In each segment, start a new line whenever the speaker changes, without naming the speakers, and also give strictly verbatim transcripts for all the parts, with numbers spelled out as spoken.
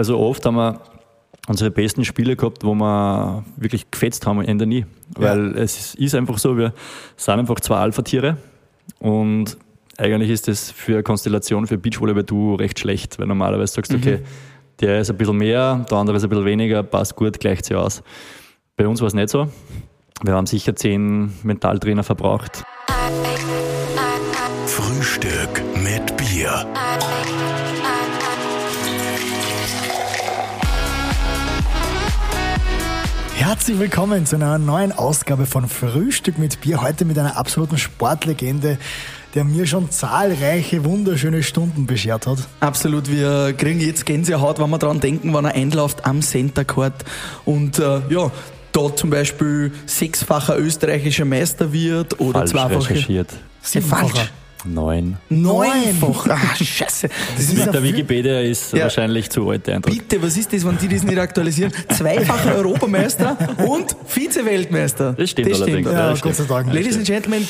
Also oft haben wir unsere besten Spiele gehabt, wo wir wirklich gefetzt haben, am Ende nie. Weil ja. es ist einfach so, wir sind einfach zwei Alpha-Tiere und eigentlich ist das für eine Konstellation für Beachvolleyball du recht schlecht, weil normalerweise sagst du, okay, mhm. der ist ein bisschen mehr, der andere ist ein bisschen weniger, passt gut, gleicht sich aus. Bei uns war es nicht so. Wir haben sicher zehn Mentaltrainer verbraucht.
Frühstück mit Bier.
Herzlich willkommen zu einer neuen Ausgabe von Frühstück mit Bier. Heute mit einer absoluten Sportlegende, der mir schon zahlreiche, wunderschöne Stunden beschert hat.
Absolut, wir kriegen jetzt Gänsehaut, wenn wir daran denken, wenn er einläuft am Center Court und äh, ja, da zum Beispiel sechsfacher österreichischer Meister wird oder
falsch
zweifacher.
recherchiert.
Siebenfacher.
Neun.
Neunfach. Ah, scheiße. Das ist
Mit der Wikipedia ist
ja.
wahrscheinlich zu alt der Eindruck.
Bitte, was ist das, wenn die das nicht aktualisieren? Zweifacher Europameister und Vize-Weltmeister.
Das stimmt
das
allerdings.
Stimmt.
Ja,
Ja,
Gott
stimmt.
sei Dank.
Ladies and Gentlemen,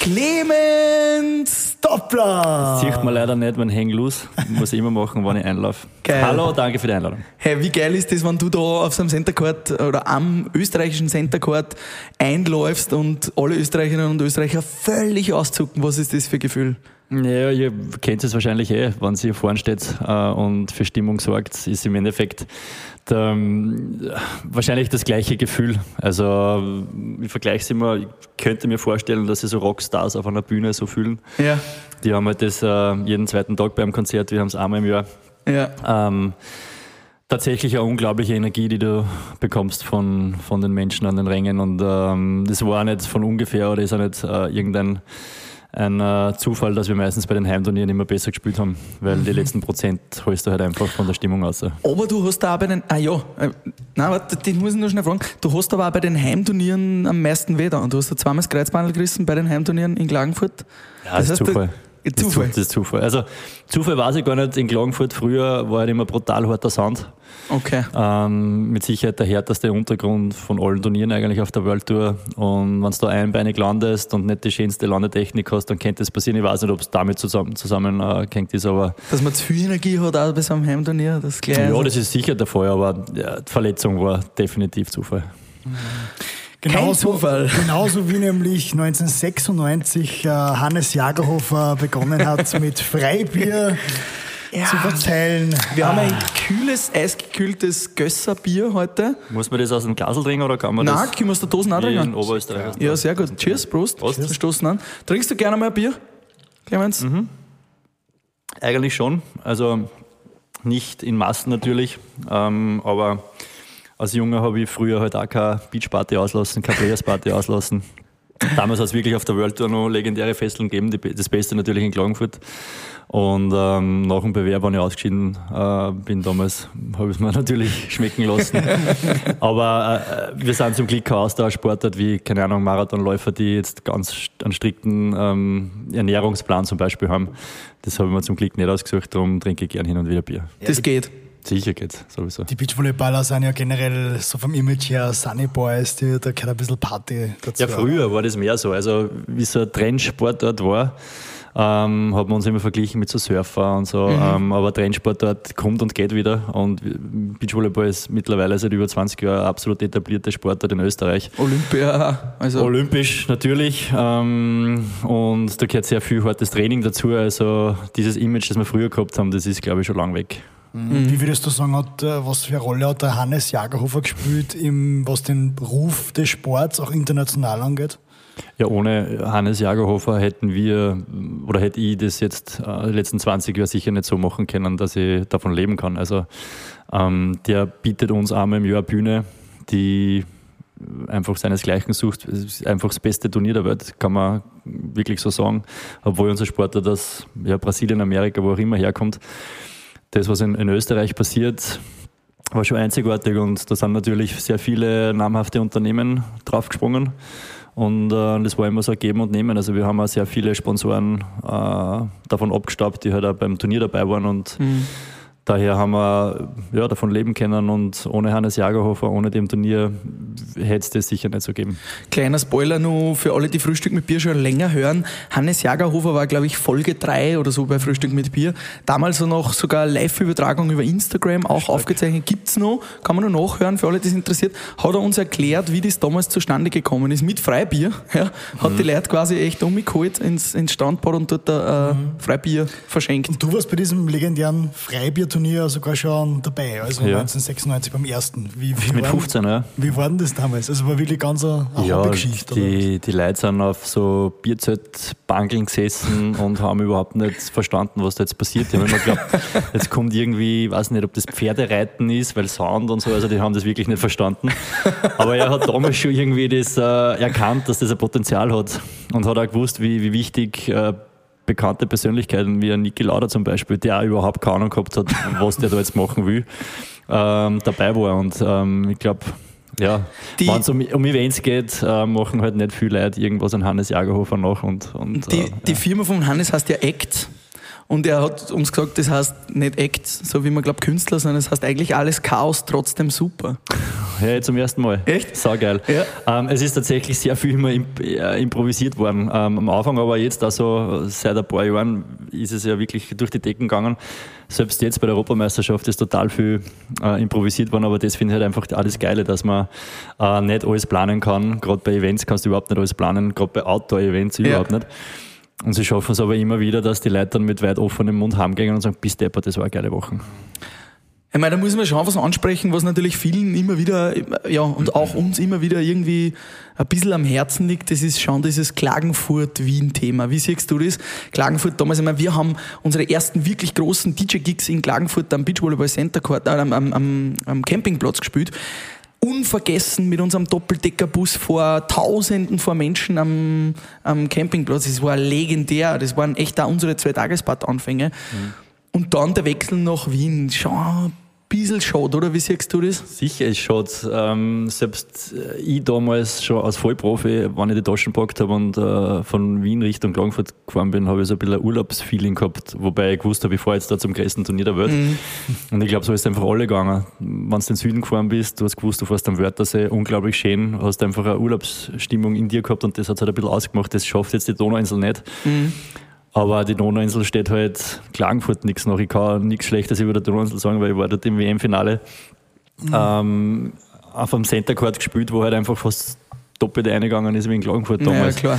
Clemens Doppler.
Sieht man leider nicht, wenn Hang loose. Muss ich immer machen, wenn ich einlaufe.
Geil.
Hallo, danke für die Einladung.
Hey, wie geil ist das, wenn du da auf so einem Center Court oder am österreichischen Center Court einläufst und alle Österreicherinnen und Österreicher völlig auszucken? Was ist das für ein Gefühl?
Ja, ihr kennt es wahrscheinlich eh, wenn sie hier vorne steht äh, und für Stimmung sorgt, ist im Endeffekt der, äh, wahrscheinlich das gleiche Gefühl. Also ich vergleiche es immer, ich könnte mir vorstellen, dass sie so Rockstars auf einer Bühne so fühlen.
Ja.
Die haben halt das äh, jeden zweiten Tag beim Konzert, wir haben es einmal im Jahr.
Ja.
Ähm, tatsächlich eine unglaubliche Energie, die du bekommst von, von den Menschen an den Rängen und ähm, das war nicht von ungefähr oder ist auch nicht äh, irgendein ein äh, Zufall, dass wir meistens bei den Heimturnieren immer besser gespielt haben, weil mhm. die letzten Prozent holst du halt einfach von der Stimmung raus.
Aber du hast da auch bei den, ah ja, äh, nein, warte, den muss ich nur schnell fragen, du hast aber auch bei den Heimturnieren am meisten weh da und du hast da zweimal das Kreuzbandel gerissen bei den Heimturnieren in Klagenfurt.
Ja, das, das ist Zufall.
Da, Zufall.
Das ist Zufall. Also Zufall weiß ich gar nicht, in Klagenfurt früher war halt immer brutal harter Sand.
Okay.
Ähm, mit Sicherheit der härteste Untergrund von allen Turnieren eigentlich auf der World Tour. Und wenn du da einbeinig landest und nicht die schönste Landetechnik hast, dann könnte das passieren. Ich weiß nicht, ob es damit zusammen, zusammengehängt ist, aber...
Dass man zu viel Energie hat, auch bei so einem Heimturnier, das gleich.
Ja, das ist sicher der Fall, aber ja, die Verletzung war definitiv Zufall.
Mhm.
Genauso, genauso wie nämlich neunzehnhundertsechsundneunzig äh, Hannes Jagerhofer begonnen hat mit Freibier ja. zu verzeihen.
Wir
ah.
haben ein kühles, eisgekühltes Gösserbier heute.
Muss man das aus dem Glasl trinken oder kann man
Nein,
das?
Nein, können wir aus der Dose auch trinken.
In Oberösterreich.
Ja, sehr gut. Cheers, Prost. Prost. Wir stoßen an. Trinkst du gerne mal ein Bier, Clemens?
Mhm. Eigentlich schon. Also nicht in Massen natürlich, ähm, aber als Junge habe ich früher halt auch keine Beachparty auslassen, keine Players-Party auslassen. Damals hat es wirklich auf der World Tour noch legendäre Festeln gegeben, die, das Beste natürlich in Klagenfurt. Und ähm, nach dem Bewerb, als ich ausgeschieden äh, bin damals, habe ich es mir natürlich schmecken lassen. Aber äh, wir sind zum Glück kein Austauschsportart wie, keine Ahnung, Marathonläufer, die jetzt ganz einen strikten ähm, Ernährungsplan zum Beispiel haben. Das habe ich mir zum Glück nicht ausgesucht, darum trinke ich gern hin und wieder Bier.
Das geht.
Sicher geht's, sowieso.
Die Beachvolleyballer sind ja generell so vom Image her Sunny Boys, die, da gehört ein bisschen Party dazu.
Ja, früher war das mehr so. Also wie so ein Trendsportart war, ähm, hat man uns immer verglichen mit so Surfer und so. Mhm. Ähm, aber Trendsportart kommt und geht wieder. Und Beachvolleyball ist mittlerweile seit über zwanzig Jahren eine absolut etablierte Sportart in Österreich.
Olympia, also
Olympisch natürlich. Ähm, und da gehört sehr viel hartes Training dazu. Also dieses Image, das wir früher gehabt haben, das ist, glaube ich, schon lang weg.
Mhm. Wie würdest du sagen, hat, was für eine Rolle hat der Hannes Jagerhofer gespielt, im, was den Ruf des Sports auch international angeht?
Ja, ohne Hannes Jagerhofer hätten wir, oder hätte ich das jetzt äh, die letzten zwanzig Jahre sicher nicht so machen können, dass ich davon leben kann. Also ähm, der bietet uns einmal im Jahr eine Bühne, die einfach seinesgleichen sucht. Es ist einfach das beste Turnier der Welt, kann man wirklich so sagen. Obwohl unser Sportler das, ja, Brasilien, Amerika, wo auch immer herkommt, das, was in, in Österreich passiert, war schon einzigartig und da sind natürlich sehr viele namhafte Unternehmen draufgesprungen und äh, das war immer so ein Geben und Nehmen. Also wir haben auch sehr viele Sponsoren äh, davon abgestaubt, die halt auch beim Turnier dabei waren und mhm. daher haben wir ja, davon leben können und ohne Hannes Jagerhofer, ohne dem Turnier hätte es das sicher nicht so geben.
Kleiner Spoiler nur für alle, die Frühstück mit Bier schon länger hören. Hannes Jagerhofer war, glaube ich, Folge drei oder so bei Frühstück mit Bier. Damals noch sogar Live-Übertragung über Instagram, auch Stark. Aufgezeichnet. Gibt's noch, kann man nur nachhören, für alle, die es interessiert. Hat er uns erklärt, wie das damals zustande gekommen ist, mit Freibier. Ja, hat mhm. die Leute quasi echt umgeholt ins, ins Standbad und dort äh, mhm. Freibier verschenkt.
Und du warst bei diesem legendären Freibierturnier sogar schon dabei, also ja. neunzehnhundertsechsundneunzig beim ersten. Wie, wie
mit
waren,
fünfzehn, ja.
Wie war denn das damals? Also war wirklich ganz eine, eine
ja,
Hobbygeschichte.
Die, die Leute sind auf so Bierzeltbankeln gesessen und haben überhaupt nicht verstanden, was da jetzt passiert. Die haben immer geglaubt, jetzt kommt irgendwie, ich weiß nicht, ob das Pferdereiten ist, weil Sound und so, also die haben das wirklich nicht verstanden. Aber er hat damals schon irgendwie das äh, erkannt, dass das ein Potenzial hat und hat auch gewusst, wie, wie wichtig äh, bekannte Persönlichkeiten wie Niki Lauda zum Beispiel, der auch überhaupt keine Ahnung gehabt hat, was der da jetzt machen will, ähm, dabei war. Und ähm, ich glaube, ja, wenn es um, um Events geht, äh, machen halt nicht viele Leute irgendwas an Hannes Jagerhofer nach. Und, und,
die,
äh,
die
ja.
Firma von Hannes heißt ja Act. Und er hat uns gesagt, das heißt nicht Act, so wie man glaubt Künstler, sondern es heißt eigentlich alles Chaos, trotzdem super.
Ja, jetzt zum ersten Mal.
Echt?
Saugeil. Ja. Ähm, es ist tatsächlich sehr viel immer imp- äh, improvisiert worden. Ähm, am Anfang, aber jetzt also seit ein paar Jahren ist es ja wirklich durch die Decken gegangen. Selbst jetzt bei der Europameisterschaft ist total viel äh, improvisiert worden, aber das finde ich halt einfach alles Geile, dass man äh, nicht alles planen kann. Gerade bei Events kannst du überhaupt nicht alles planen, gerade bei Outdoor-Events überhaupt ja. nicht. Und sie schaffen es aber immer wieder, dass die Leute dann mit weit offenem Mund heimgehen und sagen, bis deppert, das war eine geile Woche.
Ich meine, da muss man schon was ansprechen, was natürlich vielen immer wieder, ja, und auch uns immer wieder irgendwie ein bisschen am Herzen liegt. Das ist schon dieses Klagenfurt-Wien-Thema. Wie siehst du das? Klagenfurt damals, ich meine, wir haben unsere ersten wirklich großen D J-Gigs in Klagenfurt am Beachvolleyball Center Court, äh, am, am, am Campingplatz gespielt. Unvergessen mit unserem Doppeldeckerbus vor Tausenden von Menschen am, am Campingplatz. Das war legendär. Das waren echt auch unsere Zwei-Tages-Bad-Anfänge. Mhm. Und dann der Wechsel nach Wien. Schon ein bisschen schade, oder? Wie siehst du das?
Sicher ist schade. Ähm, selbst ich damals schon als Vollprofi, wenn ich die Taschen gepackt habe und äh, von Wien Richtung Klagenfurt gefahren bin, habe ich so ein bisschen ein Urlaubsfeeling gehabt, wobei ich gewusst habe, ich fahre jetzt da zum größten Turnier der Welt. Mhm. Und ich glaube, so ist es einfach alle gegangen. Wenn du in den Süden gefahren bist, du hast gewusst, du fährst am Wörthersee, unglaublich schön, hast einfach eine Urlaubsstimmung in dir gehabt und das hat es halt ein bisschen ausgemacht. Das schafft jetzt die Donauinsel nicht. Mhm. Aber die Donauinsel steht halt Klagenfurt nichts nach. Ich kann nichts Schlechtes über die Donauinsel sagen, weil ich war dort im W M-Finale mhm. ähm, auf einem Center Court gespielt, wo halt einfach fast doppelt eingegangen ist wie in Klagenfurt damals.
Ja, klar.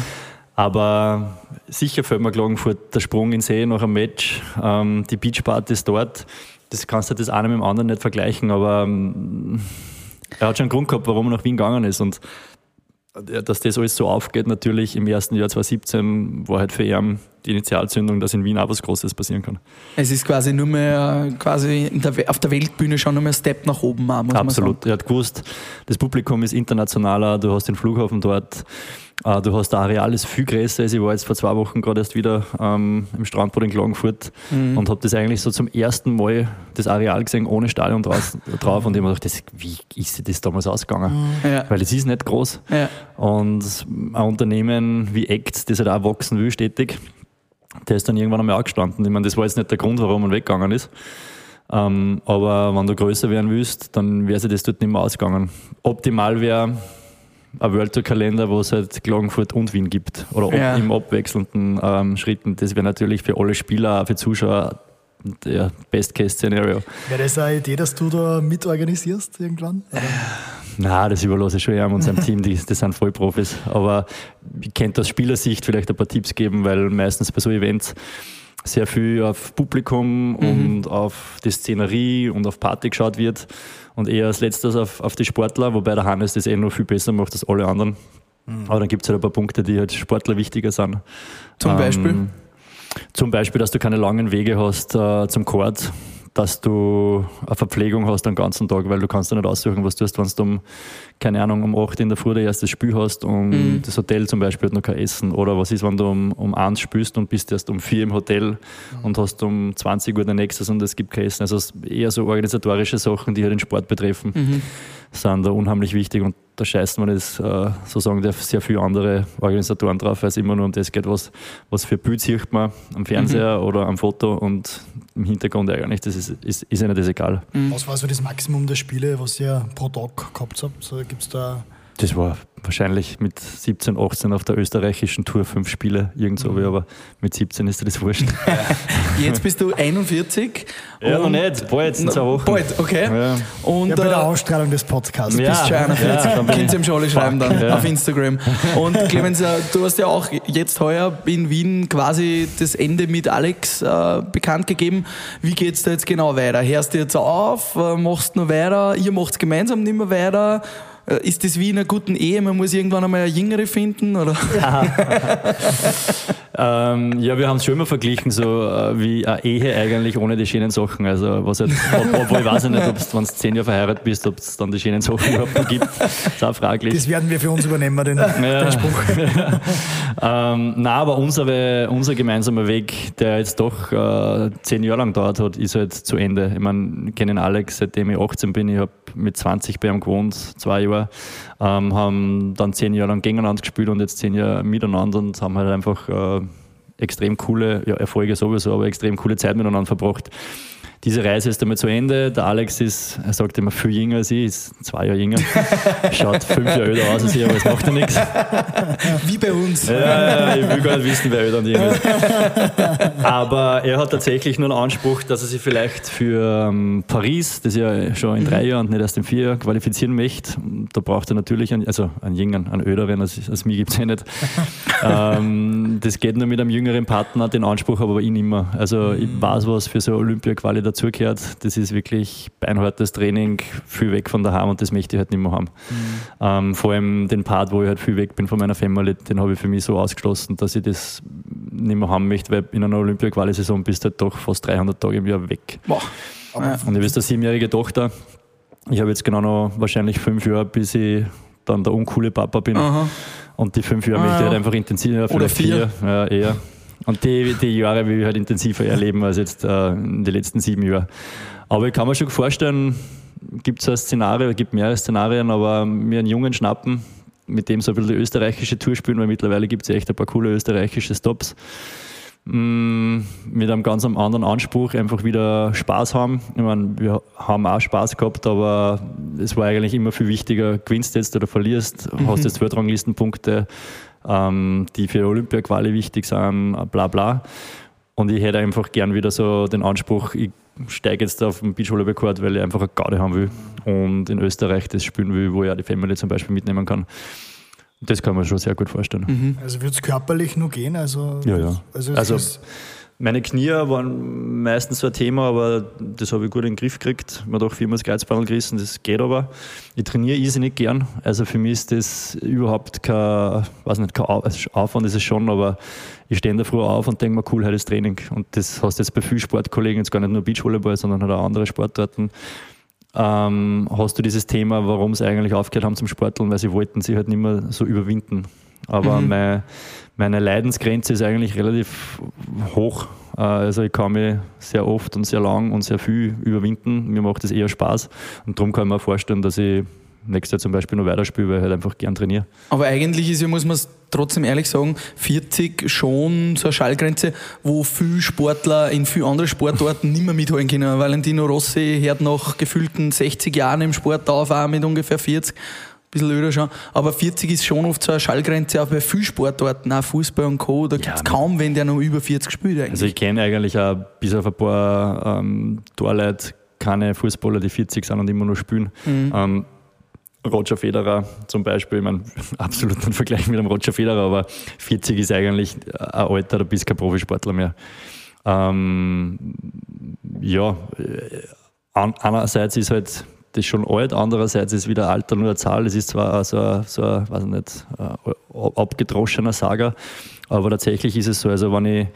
Aber sicher fällt mir Klagenfurt der Sprung in den See nach einem Match, ähm, die Beachpartys dort, das kannst du das eine mit dem anderen nicht vergleichen, aber ähm, er hat schon einen Grund gehabt, warum er nach Wien gegangen ist und dass das alles so aufgeht, natürlich im ersten Jahr zwanzig siebzehn war halt für ihn die Initialzündung, dass in Wien auch was Großes passieren kann.
Es ist quasi nur mehr quasi in der, auf der Weltbühne schon nur mehr ein Step nach oben, muss man sagen.
Absolut. Er hat gewusst, das Publikum ist internationaler, du hast den Flughafen dort, äh, du hast, der Areal ist viel größer. Also ich war jetzt vor zwei Wochen gerade erst wieder ähm, im Strandbad in Klagenfurt mhm. und habe das eigentlich so zum ersten Mal das Areal gesehen, ohne Stadion draus, drauf und ich habe mir gedacht, das, wie ist das damals ausgegangen? Mhm. Ja. Weil es ist nicht groß ja. und ein Unternehmen wie Act, das halt auch wachsen will, stetig, der ist dann irgendwann einmal angestanden. Ich meine, das war jetzt nicht der Grund, warum er weggegangen ist. Ähm, aber wenn du größer werden willst, dann wäre sich das dort nicht mehr ausgegangen. Optimal wäre ein World Tour Kalender, wo es halt Klagenfurt und Wien gibt. Oder ob, ja. im abwechselnden ähm, Schritten. Das wäre natürlich für alle Spieler, auch für Zuschauer der Best-Case-Szenario.
Wäre das eine Idee, dass du da mitorganisierst irgendwann? Oder?
Nein, das überlasse ich schon eher unserem Team, die, die sind Vollprofis. Aber ich könnte aus Spielersicht vielleicht ein paar Tipps geben, weil meistens bei so Events sehr viel auf Publikum mhm. und auf die Szenerie und auf Party geschaut wird und eher als letztes auf, auf die Sportler, wobei der Hannes das eh noch viel besser macht als alle anderen. Mhm. Aber dann gibt es halt ein paar Punkte, die halt Sportler wichtiger sind.
Zum ähm, Beispiel?
Zum Beispiel, dass du keine langen Wege hast äh, zum Court, dass du eine Verpflegung hast den ganzen Tag, weil du kannst dir nicht aussuchen, was du tust, wenn du um, keine Ahnung, um acht in der Früh dein erstes Spiel hast und mhm. das Hotel zum Beispiel hat noch kein Essen. Oder was ist, wenn du um, um eins spielst und bist erst um vier im Hotel mhm. und hast um zwanzig Uhr dein nächstes und es gibt kein Essen. Also eher so organisatorische Sachen, die halt den Sport betreffen, mhm. sind da unheimlich wichtig und da scheißen wir das, äh, so sagen der sehr viele andere Organisatoren drauf, weil es immer nur um das geht, was, was für Bild sieht man am Fernseher mhm. oder am Foto und im Hintergrund eigentlich, das ist, ist, ist ihnen das egal.
Mhm. Was war so das Maximum der Spiele, was ihr pro Tag gehabt habt? So, gibt's da
das war wahrscheinlich mit siebzehn, achtzehn auf der österreichischen Tour fünf Spiele, irgend so, mhm. aber mit siebzehn ist dir das wurscht.
Jetzt bist du einundvierzig.
Ja, noch nicht, bald, in zwei Wochen.
Bald, okay.
Ja.
Und,
ja, bei der
äh,
Ausstrahlung des Podcasts.
Du
Ja.
bist schon einundvierzig,
Ja,
könnt ihr ihm schon alle schreiben dann
ja.
auf Instagram. Und Clemens, äh, du hast ja auch jetzt heuer in Wien quasi das Ende mit Alex äh, bekannt gegeben. Wie geht's da jetzt genau weiter? Hörst du jetzt auf, äh, machst du noch weiter, ihr macht gemeinsam nicht mehr weiter? Ist das wie in einer guten Ehe? Man muss irgendwann einmal eine Jüngere finden? Oder?
Ja, ähm, ja wir haben es schon immer verglichen, so äh, wie eine Ehe eigentlich ohne die schönen Sachen. Also, was halt, ob, obwohl ich weiß nicht, ob du, wenn du zehn Jahre verheiratet bist, ob es dann die schönen Sachen überhaupt noch gibt. Das ist auch fraglich.
Das werden wir für uns übernehmen, den,
ja.
den Spruch.
ähm, nein, aber unsere, unser gemeinsamer Weg, der jetzt doch äh, zehn Jahre lang gedauert hat, ist halt zu Ende. Ich meine, ich kenne Alex, seitdem ich achtzehn bin. Ich habe mit zwanzig bei ihm gewohnt, zwei Jahre. Ähm, haben dann zehn Jahre lang gegeneinander gespielt und jetzt zehn Jahre miteinander und haben halt einfach äh, extrem coole, ja, Erfolge sowieso, aber extrem coole Zeit miteinander verbracht. Diese Reise ist einmal zu Ende. Der Alex ist, er sagt immer, viel jünger als ich, ist zwei Jahre jünger. Schaut fünf Jahre älter aus als ich, aber es macht ja nichts.
Wie bei uns.
Ja, ja, ich will gar nicht wissen, wer älter und jünger ist. Aber er hat tatsächlich nur einen Anspruch, dass er sich vielleicht für ähm, Paris, das ja schon in drei Jahren und nicht erst in vier Jahren, qualifizieren möchte. Da braucht er natürlich einen, also einen Jüngeren, einen Älteren, als, als mich gibt es ja nicht. ähm, das geht nur mit einem jüngeren Partner, den Anspruch habe aber ich nicht mehr. Also ich weiß, was für so Olympia-Quali dazugehört. Das ist wirklich beinhartes Training, viel weg von daheim und das möchte ich halt nicht mehr haben. Mhm. Ähm, vor allem den Part, wo ich halt viel weg bin von meiner Family, den habe ich für mich so ausgeschlossen, dass ich das nicht mehr haben möchte, weil in einer Olympia-Quali-Saison bist du halt doch fast dreihundert Tage im Jahr weg.
Boah.
Ja. Und ich bin eine siebenjährige Tochter. Ich habe jetzt genau noch wahrscheinlich fünf Jahre, bis ich dann der uncoole Papa bin.
Aha.
Und die fünf Jahre ah, möchte ich halt einfach intensiver,
oder vier.
vier ja, eher. Und die, die Jahre will ich halt intensiver erleben als jetzt äh, in den letzten sieben Jahren. Aber ich kann mir schon vorstellen, gibt es ein Szenario, es gibt mehrere Szenarien, aber mir einen Jungen schnappen, mit dem so ein bisschen die österreichische Tour spielen, weil mittlerweile gibt es echt ein paar coole österreichische Stops. Mm, mit einem ganz anderen Anspruch, einfach wieder Spaß haben. Ich meine, wir haben auch Spaß gehabt, aber es war eigentlich immer viel wichtiger, gewinnst jetzt oder verlierst, mhm. hast jetzt Weltranglistenpunkte, ähm, die für Olympia-Quali wichtig sind, bla bla. Und ich hätte einfach gern wieder so den Anspruch, ich steige jetzt auf den Beachvolleyball-Court, weil ich einfach eine Garde haben will und in Österreich das spielen will, wo ich auch die Family zum Beispiel mitnehmen kann. Das kann man schon sehr gut vorstellen.
Mhm. Also wird es körperlich nur gehen? Also,
ja, ja.
Also,
also meine Knie waren meistens so ein Thema, aber das habe ich gut in den Griff gekriegt. Man hat auch viermal das Kreuzbandel gerissen, das geht aber. Ich trainiere irrsinnig gern. Also für mich ist das überhaupt kein, weiß nicht, kein Aufwand ist es schon, aber ich stehe in der Früh auf und denke mir, cool, heute ist Training. Und das hast du jetzt bei vielen Sportkollegen, jetzt gar nicht nur Beachvolleyball, sondern halt auch andere Sportarten. Ähm, hast du dieses Thema, warum sie eigentlich aufgehört haben zum Sporteln, weil sie wollten sich halt nicht mehr so überwinden. Aber mhm. meine, meine Leidensgrenze ist eigentlich relativ hoch. Also ich kann mich sehr oft und sehr lang und sehr viel überwinden. Mir macht das eher Spaß und darum kann ich mir vorstellen, dass ich nächstes Jahr zum Beispiel noch weiterspiele, weil ich halt einfach gern trainiere.
Aber eigentlich ist ja, muss man es trotzdem ehrlich sagen, vierzig schon so eine Schallgrenze, wo viele Sportler in viele andere Sportarten nicht mehr mithalten können. Valentino Rossi hört nach gefühlten sechzig Jahren im Sport auf, auch mit ungefähr vierzig. Ein bisschen öder schon. Aber vierzig ist schon oft so eine Schallgrenze auch bei vielen Sportarten, auch Fußball und Co. Da gibt es ja, kaum, wenn der noch über vierzig spielt eigentlich.
Also ich kenne eigentlich auch bis auf ein paar ähm, Torleute keine Fußballer, die vierzig sind und immer noch spielen. Mhm. Ähm, Roger Federer zum Beispiel, ich meine, absolut ein Vergleich mit einem Roger Federer, aber vierzig ist eigentlich ein Alter, da bist kein Profisportler mehr. Ähm, ja, einerseits ist halt das schon alt, andererseits ist wieder Alter nur eine Zahl. Es ist zwar so ein, so ein, weiß ich nicht, ein abgedroschener Saga, aber tatsächlich ist es so, also wenn ich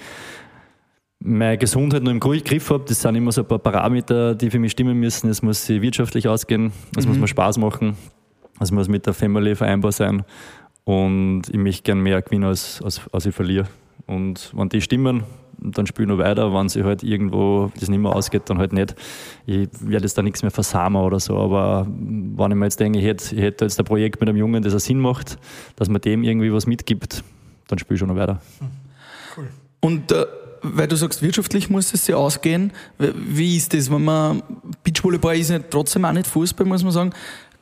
meine Gesundheit noch im Griff habe, das sind immer so ein paar Parameter, die für mich stimmen müssen. Es muss sich wirtschaftlich ausgehen, es mhm. muss mir Spaß machen, es muss mit der Family vereinbar sein und ich möchte gerne mehr gewinnen, als, als, als ich verliere. Und wenn die stimmen, dann spiele ich noch weiter. Wenn sich halt irgendwo das nicht mehr ausgeht, dann halt nicht. Ich werde jetzt da nichts mehr versamen oder so, aber wenn ich mir jetzt denke, ich hätte, ich hätte jetzt ein Projekt mit einem Jungen, das einen Sinn macht, dass man dem irgendwie was mitgibt, dann spiele ich schon noch weiter.
Cool. Und äh, weil du sagst, wirtschaftlich muss es sich ausgehen, wie ist das, wenn man, Beachvolleyball ist ja trotzdem auch nicht Fußball, muss man sagen.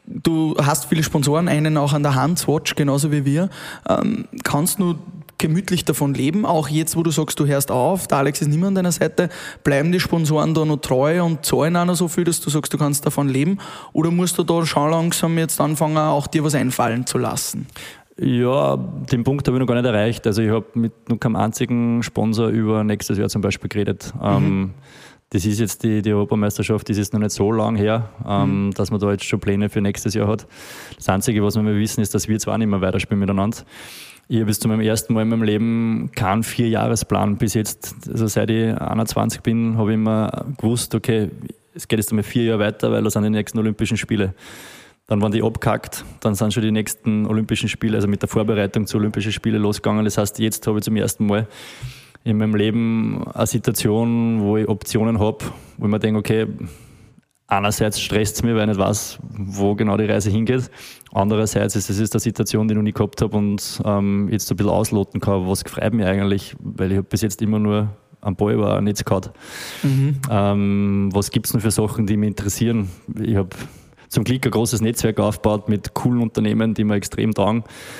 Du hast viele Sponsoren, einen auch an der Hand, Swatch, genauso wie wir. Ähm, kannst du gemütlich davon leben? Auch jetzt, wo du sagst, du hörst auf, der Alex ist nicht mehr an deiner Seite, bleiben die Sponsoren da noch treu und zahlen auch noch so viel, dass du sagst, du kannst davon leben? Oder musst du da schon langsam jetzt anfangen, auch dir was einfallen zu lassen?
Ja, den Punkt habe ich noch gar nicht erreicht. Also ich habe mit nur keinem einzigen Sponsor über nächstes Jahr zum Beispiel geredet. Mhm. Ähm, Das ist jetzt die, die Europameisterschaft, das ist noch nicht so lang her, ähm, mhm. dass man da jetzt schon Pläne für nächstes Jahr hat. Das Einzige, was wir mal wissen, ist, dass wir zwar nicht mehr weiterspielen miteinander. Ich habe bis zu meinem ersten Mal in meinem Leben keinen Vierjahresplan bis jetzt. Also seit ich einundzwanzig bin, habe ich immer gewusst, okay, es geht jetzt einmal vier Jahre weiter, weil da sind die nächsten Olympischen Spiele. Dann waren die abgehackt, dann sind schon die nächsten Olympischen Spiele, also mit der Vorbereitung zu Olympischen Spielen losgegangen. Das heißt, jetzt habe ich zum ersten Mal in meinem Leben eine Situation, wo ich Optionen habe, wo ich mir denke, okay, einerseits stresst es mich, weil ich nicht weiß, wo genau die Reise hingeht. Andererseits ist es ist eine Situation, die ich noch nie gehabt habe und ähm, jetzt so ein bisschen ausloten kann. Was freut mich eigentlich, weil ich habe bis jetzt immer nur am Ball über ein Netz gehabt. Mhm. Ähm, was gibt es noch für Sachen, die mich interessieren? Ich habe zum Glück ein großes Netzwerk aufgebaut mit coolen Unternehmen, die mir extrem taugen.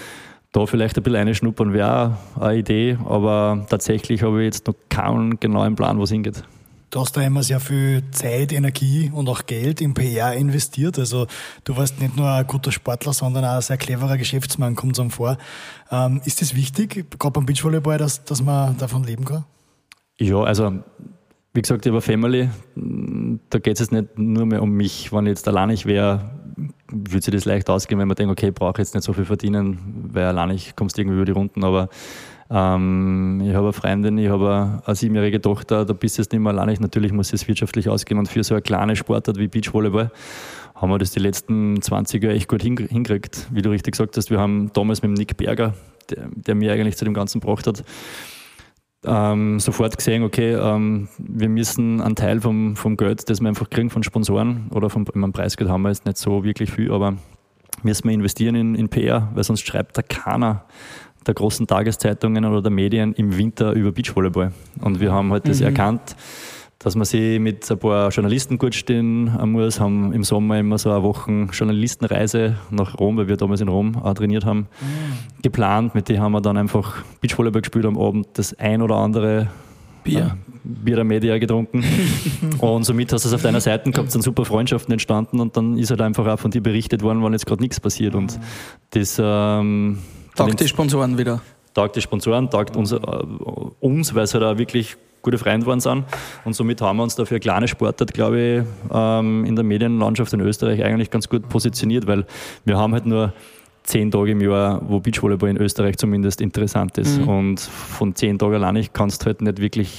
Da vielleicht ein bisschen reinschnuppern wäre auch eine Idee, aber tatsächlich habe ich jetzt noch keinen genauen Plan, wo es hingeht.
Du hast da immer sehr viel Zeit, Energie und auch Geld in P R investiert. Also du warst nicht nur ein guter Sportler, sondern auch ein sehr cleverer Geschäftsmann, kommt es einem vor. Ähm, ist das wichtig, gerade beim Beachvolleyball, dass, dass man davon leben kann?
Ja, also wie gesagt, ich habe eine Family, da geht es jetzt nicht nur mehr um mich. Wenn ich jetzt alleinig wäre, würde sich das leicht ausgehen, wenn man denkt, okay, ich brauche jetzt nicht so viel verdienen, weil alleinig kommst du irgendwie über die Runden, aber ähm, ich habe eine Freundin, ich habe eine, eine siebenjährige Tochter, da bist du jetzt nicht mehr alleinig, natürlich muss es wirtschaftlich ausgehen und für so eine kleine Sportart wie Beachvolleyball haben wir das die letzten zwanzig Jahre echt gut hingekriegt. Wie du richtig gesagt hast, wir haben damals mit dem Nick Berger, der, der mir eigentlich zu dem Ganzen gebracht hat, Ähm, sofort gesehen, okay, ähm, wir müssen einen Teil vom, vom Geld, das wir einfach kriegen von Sponsoren oder vom ich meine, Preisgeld haben wir jetzt nicht so wirklich viel, aber müssen wir investieren in, in P R, weil sonst schreibt da keiner der großen Tageszeitungen oder der Medien im Winter über Beachvolleyball. Und wir haben halt das mhm. erkannt, dass man sich mit ein paar Journalisten gut stehen muss, haben im Sommer immer so eine Woche Journalistenreise nach Rom, weil wir damals in Rom auch trainiert haben, mhm. geplant. Mit denen haben wir dann einfach Beachvolleyball gespielt am Abend, das ein oder andere Bier, äh, Bier der Media getrunken. Und somit hast du es auf deiner Seite gehabt, sind super Freundschaften entstanden und dann ist halt einfach auch von dir berichtet worden, wenn jetzt gerade nichts passiert. Mhm. Und das ähm,
taugt die Sponsoren wieder.
Taugt die Sponsoren, taugt uns, äh, uns weil es halt auch wirklich gute Freunde waren sind. Und somit haben wir uns da für eine kleine Sportart, glaube ich, ähm, in der Medienlandschaft in Österreich eigentlich ganz gut positioniert, weil wir haben halt nur zehn Tage im Jahr, wo Beachvolleyball in Österreich zumindest interessant ist. Mhm. Und von zehn Tagen allein kannst du halt nicht wirklich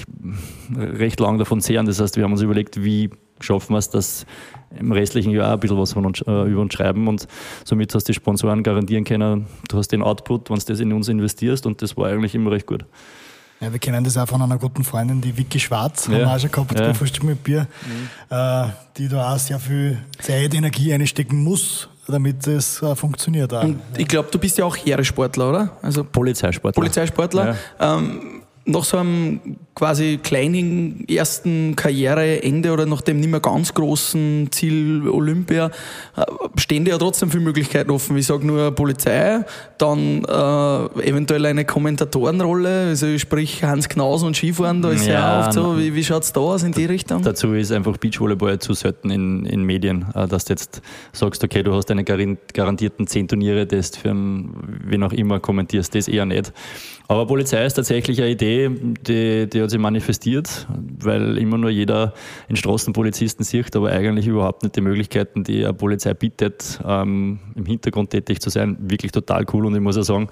recht lang davon zehren. Das heißt, wir haben uns überlegt, wie schaffen wir es, dass im restlichen Jahr ein bisschen was von uns, äh, über uns schreiben und somit hast du die Sponsoren garantieren können, du hast den Output, wenn du das in uns investierst und das war eigentlich immer recht gut.
Ja, wir kennen das auch von einer guten Freundin, die Vicky Schwarz,
ja.
haben wir auch schon gehabt,
ja.
bei Frühstück mit Bier, mhm. äh, die da auch sehr viel Zeit, Energie einstecken muss, damit es äh, funktioniert. Auch.
Und ich glaube, du bist ja auch Heeressportler, oder? Also
Polizeisportler.
Polizeisportler. Ja. Ähm, nach so einem quasi kleinen ersten Karriereende oder nach dem nicht mehr ganz großen Ziel Olympia stehen dir ja trotzdem viele Möglichkeiten offen. Ich sage nur Polizei, dann äh, eventuell eine Kommentatorenrolle, also sprich Hans Knaus und Skifahren, da ist ja, ja oft so. Wie, wie schaut es da aus in die Richtung?
Dazu ist einfach Beachvolleyball zu selten in, in Medien, dass du jetzt sagst, okay, du hast deine garantierten zehn Turniere, das für einen, wen auch immer kommentierst, das eher nicht. Aber Polizei ist tatsächlich eine Idee, die, die hat sich manifestiert, weil immer nur jeder einen Straßenpolizisten sieht, aber eigentlich überhaupt nicht die Möglichkeiten, die eine Polizei bietet, ähm, im Hintergrund tätig zu sein. Wirklich total cool und ich muss auch sagen,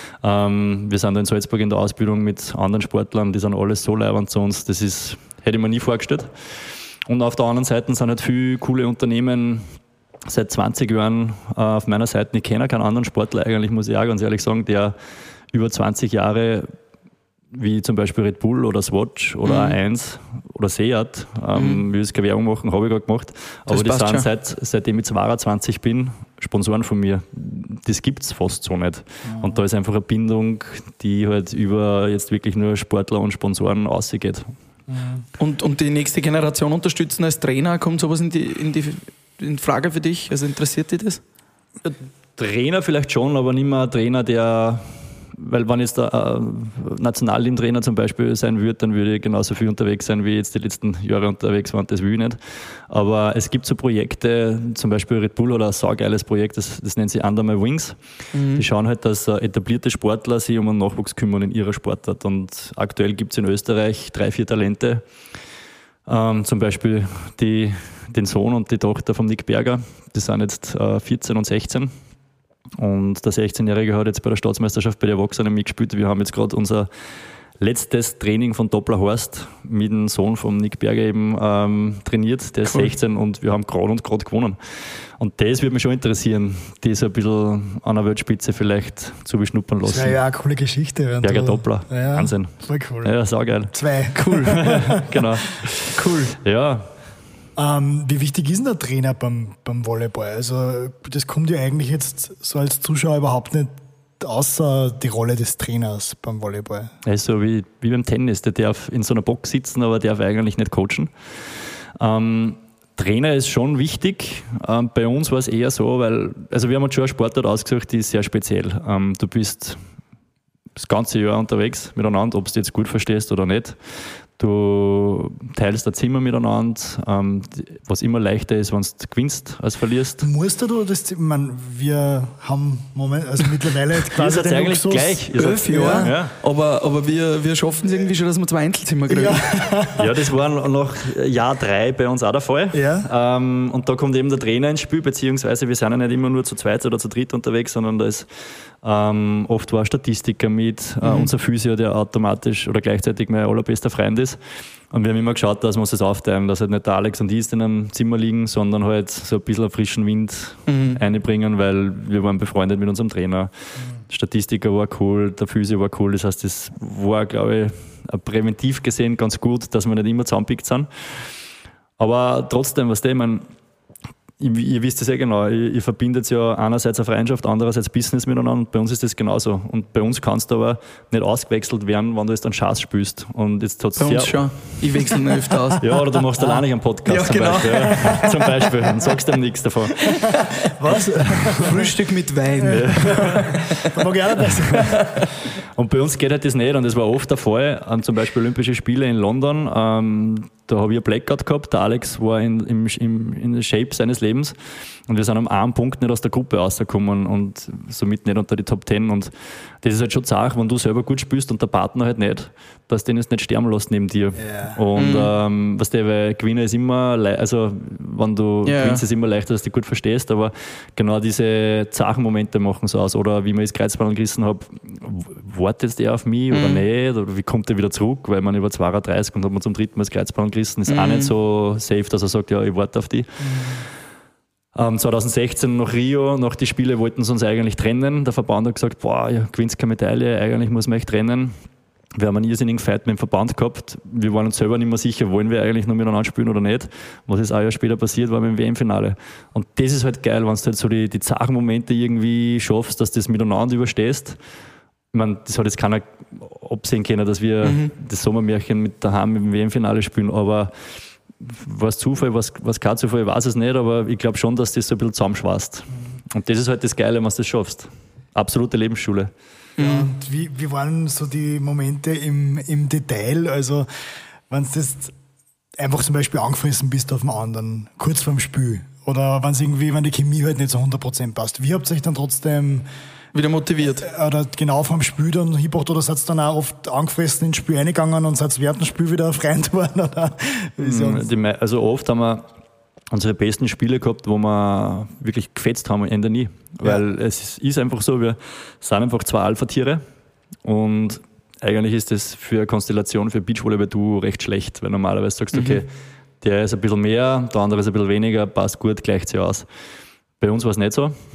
ähm, wir sind da in Salzburg in der Ausbildung mit anderen Sportlern, die sind alles so leibend zu uns, das ist, hätte ich mir nie vorgestellt. Und auf der anderen Seite sind halt viele coole Unternehmen, seit zwanzig Jahren äh, auf meiner Seite. Ich kenne keinen anderen Sportler eigentlich, muss ich auch ganz ehrlich sagen, der über zwanzig Jahre wie zum Beispiel Red Bull oder Swatch oder A eins oder Seat, ähm, mhm. will jetzt keine Werbung machen, habe ich gerade gemacht. Aber das die sind, seit, seitdem ich zweiundzwanzig bin, Sponsoren von mir. Das gibt es fast so nicht. Mhm. Und da ist einfach eine Bindung, die halt über jetzt wirklich nur Sportler und Sponsoren ausgeht.
Mhm. Und, und die nächste Generation unterstützen als Trainer, kommt sowas in die, in die in Frage für dich? Also interessiert dich das?
Trainer vielleicht schon, aber nicht mehr ein Trainer, der... Weil wenn jetzt ein Nationalteamtrainer zum Beispiel sein würde, dann würde ich genauso viel unterwegs sein, wie jetzt die letzten Jahre unterwegs waren, das will ich nicht. Aber es gibt so Projekte, zum Beispiel Red Bull oder ein saugeiles Projekt, das, das nennt sich Under My Wings. Mhm. Die schauen halt, dass etablierte Sportler sich um den Nachwuchs kümmern in ihrer Sportart. Und aktuell gibt es in Österreich drei, vier Talente. Ähm, zum Beispiel die, den Sohn und die Tochter von Nick Berger, die sind jetzt äh, vierzehn und sechzehn. Und der sechzehnjährige hat jetzt bei der Staatsmeisterschaft bei den Erwachsenen mitgespielt. Wir haben jetzt gerade unser letztes Training von Doppler Horst mit dem Sohn von Nick Berger eben ähm, trainiert. Der ist cool. sechzehn und wir haben gerade und gerade gewonnen. Und das würde mich schon interessieren, die so ein bisschen an der Weltspitze vielleicht zu beschnuppern lassen.
Das wäre ja eine coole Geschichte.
Berger Doppler, ja, Wahnsinn.
Voll cool.
Ja, saugeil.
Zwei, cool.
Genau.
Cool.
Ja.
Ähm, wie wichtig ist denn der Trainer beim, beim Volleyball? Also das kommt ja eigentlich jetzt so als Zuschauer überhaupt nicht außer die Rolle des Trainers beim Volleyball.
Er ist so wie, wie beim Tennis, der darf in so einer Box sitzen, aber der darf eigentlich nicht coachen. Ähm, Trainer ist schon wichtig. Ähm, bei uns war es eher so, weil, also wir haben uns schon eine Sportart ausgesucht, die ist sehr speziell. Ähm, du bist das ganze Jahr unterwegs miteinander, ob du jetzt gut verstehst oder nicht. Du teilst ein Zimmer miteinander, ähm, was immer leichter ist, wenn du gewinnst als verlierst.
Musst du das, ich meine, wir haben Moment, also mittlerweile quasi den
eigentlich
Luxus,
gleich.
Elf Jahre, ja. aber, aber wir, wir schaffen es irgendwie schon, dass wir zwei Einzelzimmer kriegen.
Ja.
Ja, das war noch Jahr drei bei uns auch der Fall.
Ja.
Ähm, und da kommt eben der Trainer ins Spiel, beziehungsweise wir sind ja nicht immer nur zu zweit oder zu dritt unterwegs, sondern da ist ähm, oft war ein Statistiker mit, äh, mhm. unser Physio, der automatisch oder gleichzeitig mein allerbester Freund ist. Und wir haben immer geschaut, dass wir uns das aufteilen, dass halt nicht der Alex und ich in einem Zimmer liegen, sondern halt so ein bisschen frischen Wind mhm. einbringen, weil wir waren befreundet mit unserem Trainer. Mhm. Der Statistiker war cool, der Physio war cool, das heißt, das war, glaube ich, präventiv gesehen ganz gut, dass wir nicht immer zusammenpickt sind. Aber trotzdem, was ich meine, ihr wisst es ja genau, ihr, ihr verbindet ja einerseits eine Freundschaft, andererseits Business miteinander und bei uns ist das genauso. Und bei uns kannst du aber nicht ausgewechselt werden, wenn du jetzt einen Schatz spielst. Und jetzt hat's
bei uns schon. Ich wechsle ihn öfter aus.
Ja, oder du machst alleine einen Podcast ja, zum genau. Beispiel. Ja. Zum Beispiel. Dann sagst du ihm nichts davon.
Was? Frühstück mit Wein. Ja.
Da mag ich auch nicht sein.
Und bei uns geht halt das nicht und das war oft der Fall. Um, zum Beispiel Olympische Spiele in London, ähm, da habe ich ein Blackout gehabt. Der Alex war in, im, im, in der Shape seines Lebens und wir sind am einen Punkt nicht aus der Gruppe rausgekommen und somit nicht unter die Top Ten. Und das ist halt schon zart, wenn du selber gut spielst und der Partner halt nicht, dass den jetzt nicht sterben lässt neben dir. Yeah. Und mhm. ähm, weißt du, weil Gewinner ist immer, le- also wenn du yeah. gewinnst, ist es immer leichter, dass du dich gut verstehst, aber genau diese zarten Momente machen so aus. Oder wie man das Kreuzband gerissen habe, wartet der auf mich mhm. oder nicht? Oder wie kommt der wieder zurück? Weil man über zweiunddreißig und hat man zum dritten Mal das Kreuzband gerissen, ist mhm. auch nicht so safe, dass er sagt, ja, ich warte auf die. Mhm. Ähm, zwanzig sechzehn nach Rio, nach die Spiele wollten sie uns eigentlich trennen. Der Verband hat gesagt, boah, ihr gewinnt keine Medaille, eigentlich muss man euch trennen. Wir haben einen irrsinnigen Fight mit dem Verband gehabt. Wir waren uns selber nicht mehr sicher, wollen wir eigentlich noch miteinander spielen oder nicht. Was ist ein Jahr später passiert, war beim W M-Finale. Und das ist halt geil, wenn du halt so die, die zarten Momente irgendwie schaffst, dass du das miteinander überstehst. Ich meine, das hat jetzt keiner absehen können, dass wir mhm. das Sommermärchen mit daheim im W M-Finale spielen, aber was Zufall, was, was kein Zufall, ich weiß es nicht, aber ich glaube schon, dass das so ein bisschen zusammenschweißt. Und das ist halt das Geile, wenn du das schaffst. Absolute Lebensschule.
Ja, und wie, wie waren so die Momente im, im Detail? Also, wenn du jetzt einfach zum Beispiel angefressen bist auf den anderen, kurz vorm Spiel, oder wenn es irgendwie, wenn die Chemie halt nicht so hundert Prozent passt, wie habt ihr euch dann trotzdem
wieder motiviert?
Oder genau vom Spiel dann hingebracht, oder seid ihr dann auch oft angefressen ins Spiel reingegangen und seid während dem Spiel wieder ein Freund geworden? Oder?
Die, also oft haben wir unsere besten Spiele gehabt, wo wir wirklich gefetzt haben, am Ende nie. Weil ja. es ist einfach so, wir sind einfach zwei Alpha-Tiere und eigentlich ist das für eine Konstellation für Beachvolleyball-Duo recht schlecht, weil normalerweise sagst du, okay, mhm. der ist ein bisschen mehr, der andere ist ein bisschen weniger, passt gut, gleicht sich aus. Bei uns war es nicht so.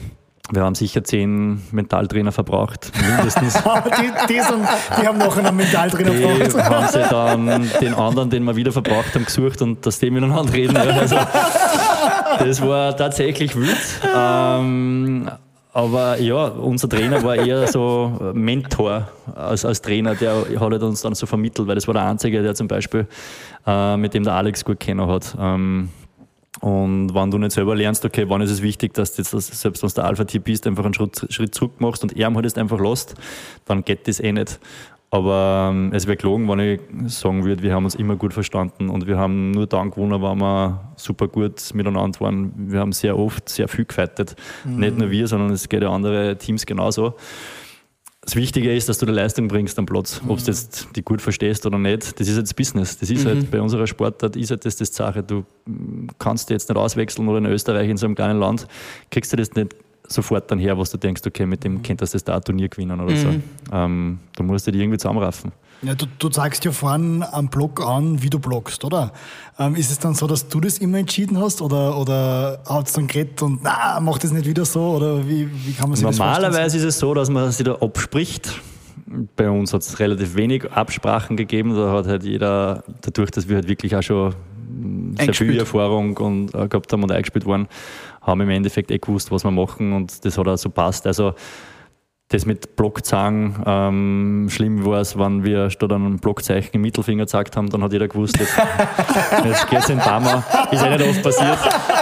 Wir haben sicher zehn Mentaltrainer verbraucht, mindestens.
die, die, sind, die haben noch einen Mentaltrainer
Die
verbraucht.
haben sie dann den anderen, den wir wieder verbraucht haben, gesucht und dass die miteinander reden. Ja, also, das war tatsächlich wild. Ähm, aber ja, unser Trainer war eher so Mentor als, als Trainer. Der hat halt uns dann so vermittelt, weil das war der Einzige, der zum Beispiel äh, mit dem der Alex gut kennen hat. Ähm, Und wenn du nicht selber lernst, okay, wann ist es wichtig, dass du jetzt, selbst wenn du der Alpha-Tier bist, einfach einen Schritt, Schritt zurück machst und er halt jetzt einfach lässt, dann geht das eh nicht. Aber ähm, es wäre gelogen, wenn ich sagen würde, wir haben uns immer gut verstanden und wir haben nur dann gewonnen, weil wir super gut miteinander waren. Wir haben sehr oft sehr viel gefightet. Mhm. Nicht nur wir, sondern es geht ja andere Teams genauso. Das Wichtige ist, dass du die Leistung bringst am Platz. Ob du jetzt die gut verstehst oder nicht, das ist jetzt Business. Das ist mhm. halt bei unserer Sportart ist halt das die Sache. Du kannst jetzt nicht auswechseln oder in Österreich in so einem kleinen Land, kriegst du das nicht sofort dann her, was du denkst, okay, mit dem könntest du das da ein Turnier gewinnen oder mhm. so. Ähm, du musst dich irgendwie zusammenraffen.
Ja, du, du zeigst ja vorhin am Blog an, wie du bloggst, oder? Ähm, ist es dann so, dass du das immer entschieden hast oder, oder hat es dann geredet und na, mach das nicht wieder so? Oder wie, wie kann man sich
Normalerweise
das vorstellen?
ist es so, dass man sich da abspricht. Bei uns hat es relativ wenig Absprachen gegeben. Da hat halt jeder, dadurch, dass wir halt wirklich auch schon sehr viel Erfahrung und, äh, gehabt haben und eingespielt waren, haben im Endeffekt eh gewusst, was wir machen und das hat auch so passt. Also das mit Blockzeichen, ähm, schlimm war es, wenn wir statt einem Blockzeichen im Mittelfinger gezeigt haben, dann hat jeder gewusst, jetzt, jetzt geht es in Bama. Ist eh nicht oft passiert.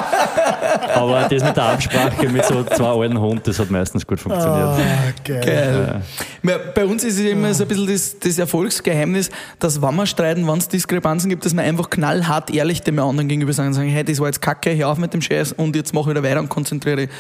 Aber das mit der Absprache mit so zwei alten Hunden, das hat meistens gut funktioniert.
Ah, geil.
Geil. Ja. Bei uns ist es immer so ein bisschen das, das Erfolgsgeheimnis, dass wenn wir streiten, wenn es Diskrepanzen gibt, dass wir einfach knallhart ehrlich dem anderen gegenüber sagen, sagen, hey, das war jetzt Kacke, hör auf mit dem Scheiß und jetzt mach ich wieder weiter und konzentriere.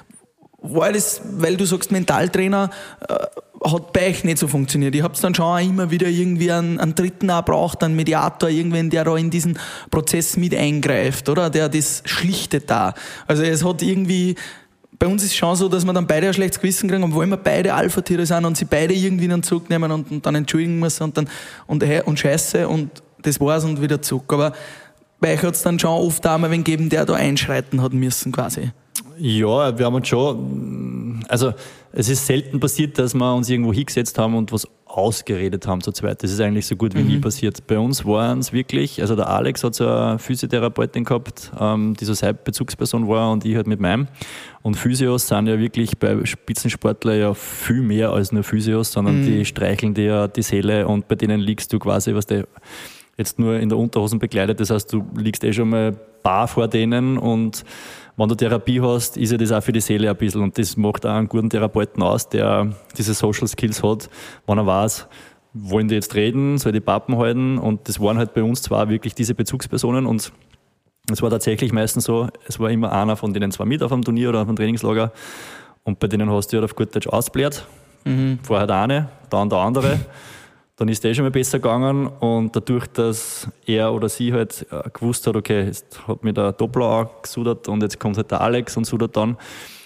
War das, weil du sagst, Mentaltrainer äh, hat bei euch nicht so funktioniert. Ich hab's dann schon auch immer wieder irgendwie einen, einen Dritten auch braucht, einen Mediator, irgendwen, der da in diesen Prozess mit eingreift, oder? Der das schlichtet da. Also es hat irgendwie, bei uns ist es schon so, dass wir dann beide ein schlechtes Gewissen kriegen, obwohl wir beide Alpha-Tiere sind und sie beide irgendwie dann zurücknehmen und, und dann entschuldigen müssen und dann, und, und Scheiße und das war's und wieder zurück. Aber bei euch hat's dann schon oft auch mal wen gegeben, der da einschreiten hat müssen, quasi.
Ja, wir haben uns schon, also es ist selten passiert, dass wir uns irgendwo hingesetzt haben und was ausgeredet haben zu zweit. Das ist eigentlich so gut wie mhm. nie passiert. Bei uns waren es wirklich, also der Alex hat so eine Physiotherapeutin gehabt, ähm, die so seine Bezugsperson war und ich halt mit meinem. Und Physios sind ja wirklich bei Spitzensportlern ja viel mehr als nur Physios, sondern mhm. die streicheln dir ja die Seele und bei denen liegst du quasi, was der jetzt nur in der Unterhosen bekleidet. Das heißt, du liegst eh schon mal bar vor denen und wenn du Therapie hast, ist ja das auch für die Seele ein bisschen und das macht auch einen guten Therapeuten aus, der diese Social Skills hat, wenn er weiß, wollen die jetzt reden, soll die Pappen halten und das waren halt bei uns zwar wirklich diese Bezugspersonen und es war tatsächlich meistens so, es war immer einer von denen zwar mit auf einem Turnier oder auf einem Trainingslager und bei denen hast du ja halt auf gut Deutsch ausbläht, mhm. vorher der eine, dann der andere. Dann ist der schon mal besser gegangen und dadurch, dass er oder sie halt gewusst hat, okay, jetzt hat mir der Doppler angesudert und jetzt kommt halt der Alex und sudert dann,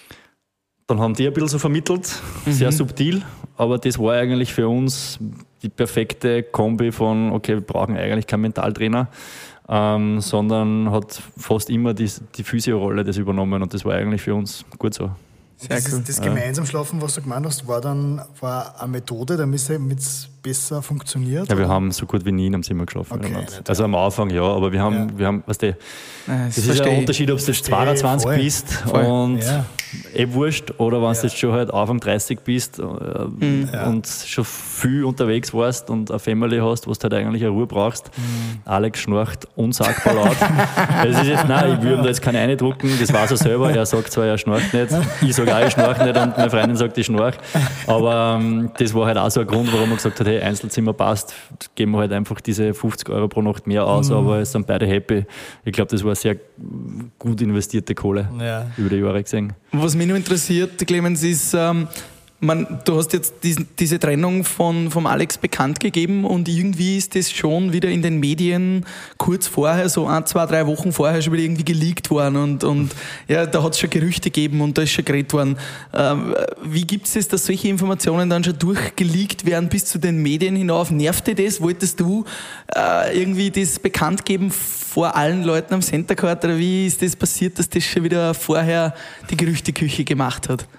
dann haben die ein bisschen so vermittelt, mhm. sehr subtil, aber das war eigentlich für uns die perfekte Kombi von, okay, wir brauchen eigentlich keinen Mentaltrainer, ähm, sondern hat fast immer die, die Physio-Rolle das übernommen und das war eigentlich für uns gut so.
Sehr das, cool. Das gemeinsam Schlafen, was du gemeint hast, war dann war eine Methode, damit es besser funktioniert?
Ja, wir
oder?
haben so gut wie nie in einem Zimmer geschlafen.
Okay,
also am Anfang ja, aber wir haben, ja. wir haben, weißt du, das, das ist ja ein Unterschied, ob du jetzt zweiundzwanzig voll. bist voll. und ja. eh wurscht, oder wenn ja. du jetzt schon halt Anfang dreißig bist äh, mhm. und schon viel unterwegs warst und eine Family hast, wo du halt eigentlich eine Ruhe brauchst. Mhm. Alex schnarcht unsagbar laut. Das ist jetzt, nein, ich würde da jetzt keine reindrucken, das weiß er selber. Er sagt zwar, er schnarcht nicht, ich sage auch, ich schnarche nicht und meine Freundin sagt, ich schnarche. Aber ähm, das war halt auch so ein Grund, warum er gesagt hat, hey, Einzelzimmer passt, geben wir halt einfach diese fünfzig Euro pro Nacht mehr aus, mhm. aber es sind beide happy. Ich glaube, das war sehr gut investierte Kohle ja. über die Jahre gesehen.
Was mich noch interessiert, Clemens, ist, ähm, man, du hast jetzt diesen, diese Trennung von, vom Alex bekannt gegeben und irgendwie ist das schon wieder in den Medien kurz vorher, so ein, zwei, drei Wochen vorher schon wieder irgendwie geleakt worden und, und ja, da hat es schon Gerüchte gegeben und da ist schon geredet worden. Ähm, wie gibt es das, dass solche Informationen dann schon durchgeleakt werden bis zu den Medien hinauf? Nervt dir das? Wolltest du äh, irgendwie das bekannt geben vor allen Leuten am Center Court oder wie ist das passiert, dass das schon wieder vorher die Gerüchteküche gemacht hat?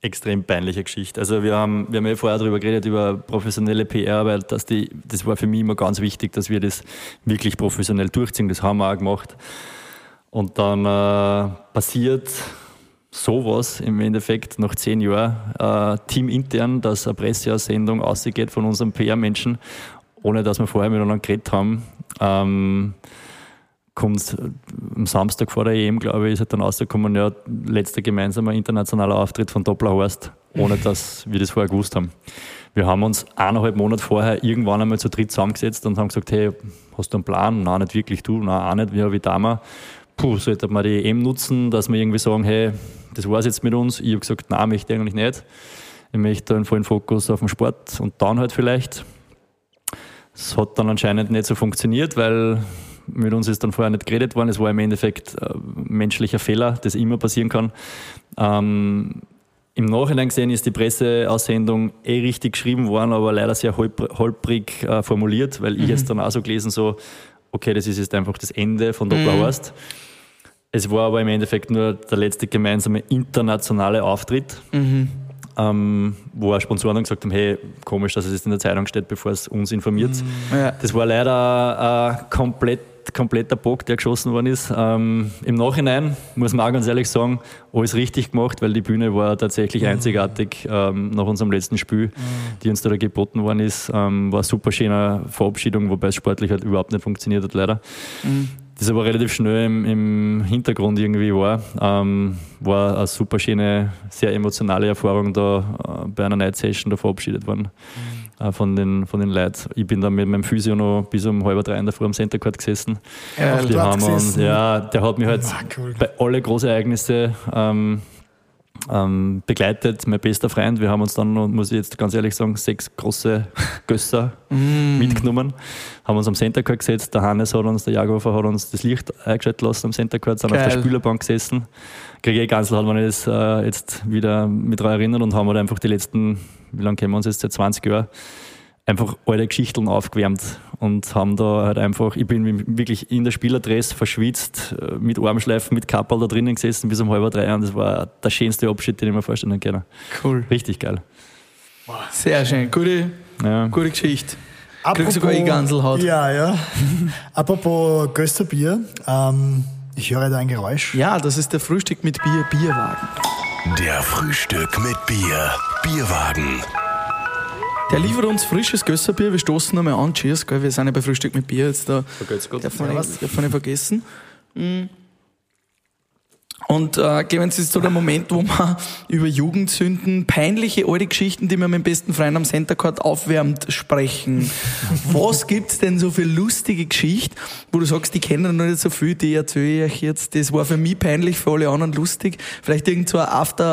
extrem peinliche Geschichte. Also wir haben, wir haben ja vorher darüber geredet, über professionelle P R-Arbeit, dass die, das war für mich immer ganz wichtig, dass wir das wirklich professionell durchziehen. Das haben wir auch gemacht. Und dann äh, passiert sowas im Endeffekt nach zehn Jahren äh, teamintern, dass eine Presseaussendung ausgeht von unserem P R-Menschen, ohne dass wir vorher miteinander geredet haben. Ähm, kommt am Samstag vor der E M, glaube ich, ist halt dann rausgekommen, ja, letzter gemeinsamer internationaler Auftritt von Doppler-Horst, ohne dass wir das vorher gewusst haben. Wir haben uns eineinhalb Monate vorher irgendwann einmal zu dritt zusammengesetzt und haben gesagt, hey, hast du einen Plan? Nein, nicht wirklich, du? Nein, auch nicht, wie, wie damals. Puh, sollte man die E M nutzen, dass wir irgendwie sagen, hey, das war's jetzt mit uns. Ich habe gesagt, nein, möchte ich eigentlich nicht. Ich möchte einen vollen Fokus auf den Sport und dann halt vielleicht. Es hat dann anscheinend nicht so funktioniert, weil mit uns ist dann vorher nicht geredet worden. Es war im Endeffekt ein menschlicher Fehler, das immer passieren kann. Ähm, Im Nachhinein gesehen ist die Presseaussendung eh richtig geschrieben worden, aber leider sehr holprig, holprig äh, formuliert, weil ich mhm. jetzt dann auch so gelesen so, okay, das ist jetzt einfach das Ende von Doppler-Horst. Mhm. Es war aber im Endeffekt nur der letzte gemeinsame internationale Auftritt, mhm. ähm, wo auch Sponsoren dann gesagt haben, hey, komisch, dass es jetzt in der Zeitung steht, bevor es uns informiert. Mhm. Ja. Das war leider ein komplett, kompletter Bock, der geschossen worden ist. Ähm, Im Nachhinein muss man auch ganz ehrlich sagen, alles richtig gemacht, weil die Bühne war tatsächlich mhm. einzigartig ähm, nach unserem letzten Spiel, mhm. die uns da geboten worden ist. Ähm, war eine super schöne Verabschiedung, wobei es sportlich halt überhaupt nicht funktioniert hat, leider. Mhm. Das aber relativ schnell im, im Hintergrund irgendwie war. Ähm, war eine super schöne, sehr emotionale Erfahrung da äh, bei einer Night Session da verabschiedet worden mhm. äh, von den, von den Leuten. Ich bin dann mit meinem Physio noch bis um halb drei in der Früh am Center Court gesessen.
Ja,
die haben uns, ja, der hat mich halt
ah, cool.
bei allen Großereignissen ähm, ähm, begleitet, mein bester Freund. Wir haben uns dann, muss ich jetzt ganz ehrlich sagen, sechs große Gösser mm. mitgenommen, haben uns am Center Court gesetzt. Der Hannes hat uns, der Jagofer hat uns das Licht eingeschaltet lassen am Center Court, sind Geil. auf der Spielerbank gesessen. Greg Gansel hat man das äh, jetzt wieder mit daran erinnert und haben halt einfach die letzten, wie lange kennen wir uns jetzt, seit zwanzig Jahren, einfach alte Geschichten aufgewärmt und haben da halt einfach, ich bin wirklich in der Spielerdress verschwitzt, mit Armschleifen, mit Kapperl da drinnen gesessen bis um halb drei und das war der schönste Abschied, den ich mir vorstellen kann.
Cool.
Richtig geil.
Sehr schön. Gute, ja. gute Geschichte.
Apropos,
sogar die Ganselhaut.
Ja, ja. Apropos Gösterbier, ähm, ich höre da ein Geräusch.
Ja, das ist der Frühstück mit Bier, Bierwagen.
Der Frühstück mit Bier, Bierwagen.
Der liefert uns frisches Gösserbier. Wir stoßen nochmal an. Cheers, gell? Wir sind ja bei Frühstück mit Bier jetzt da.
So geht's gut.
Darf man nicht, darf man nicht vergessen. Und äh, gehen wir jetzt zu dem Moment, wo wir über Jugendsünden, peinliche alte Geschichten, die wir mit dem besten Freund am Center Court aufwärmt, sprechen. Was gibt's denn so für lustige Geschichten, wo du sagst, die kennen noch nicht so viel, die erzähle ich euch jetzt. Das war für mich peinlich, für alle anderen lustig. Vielleicht irgend so eine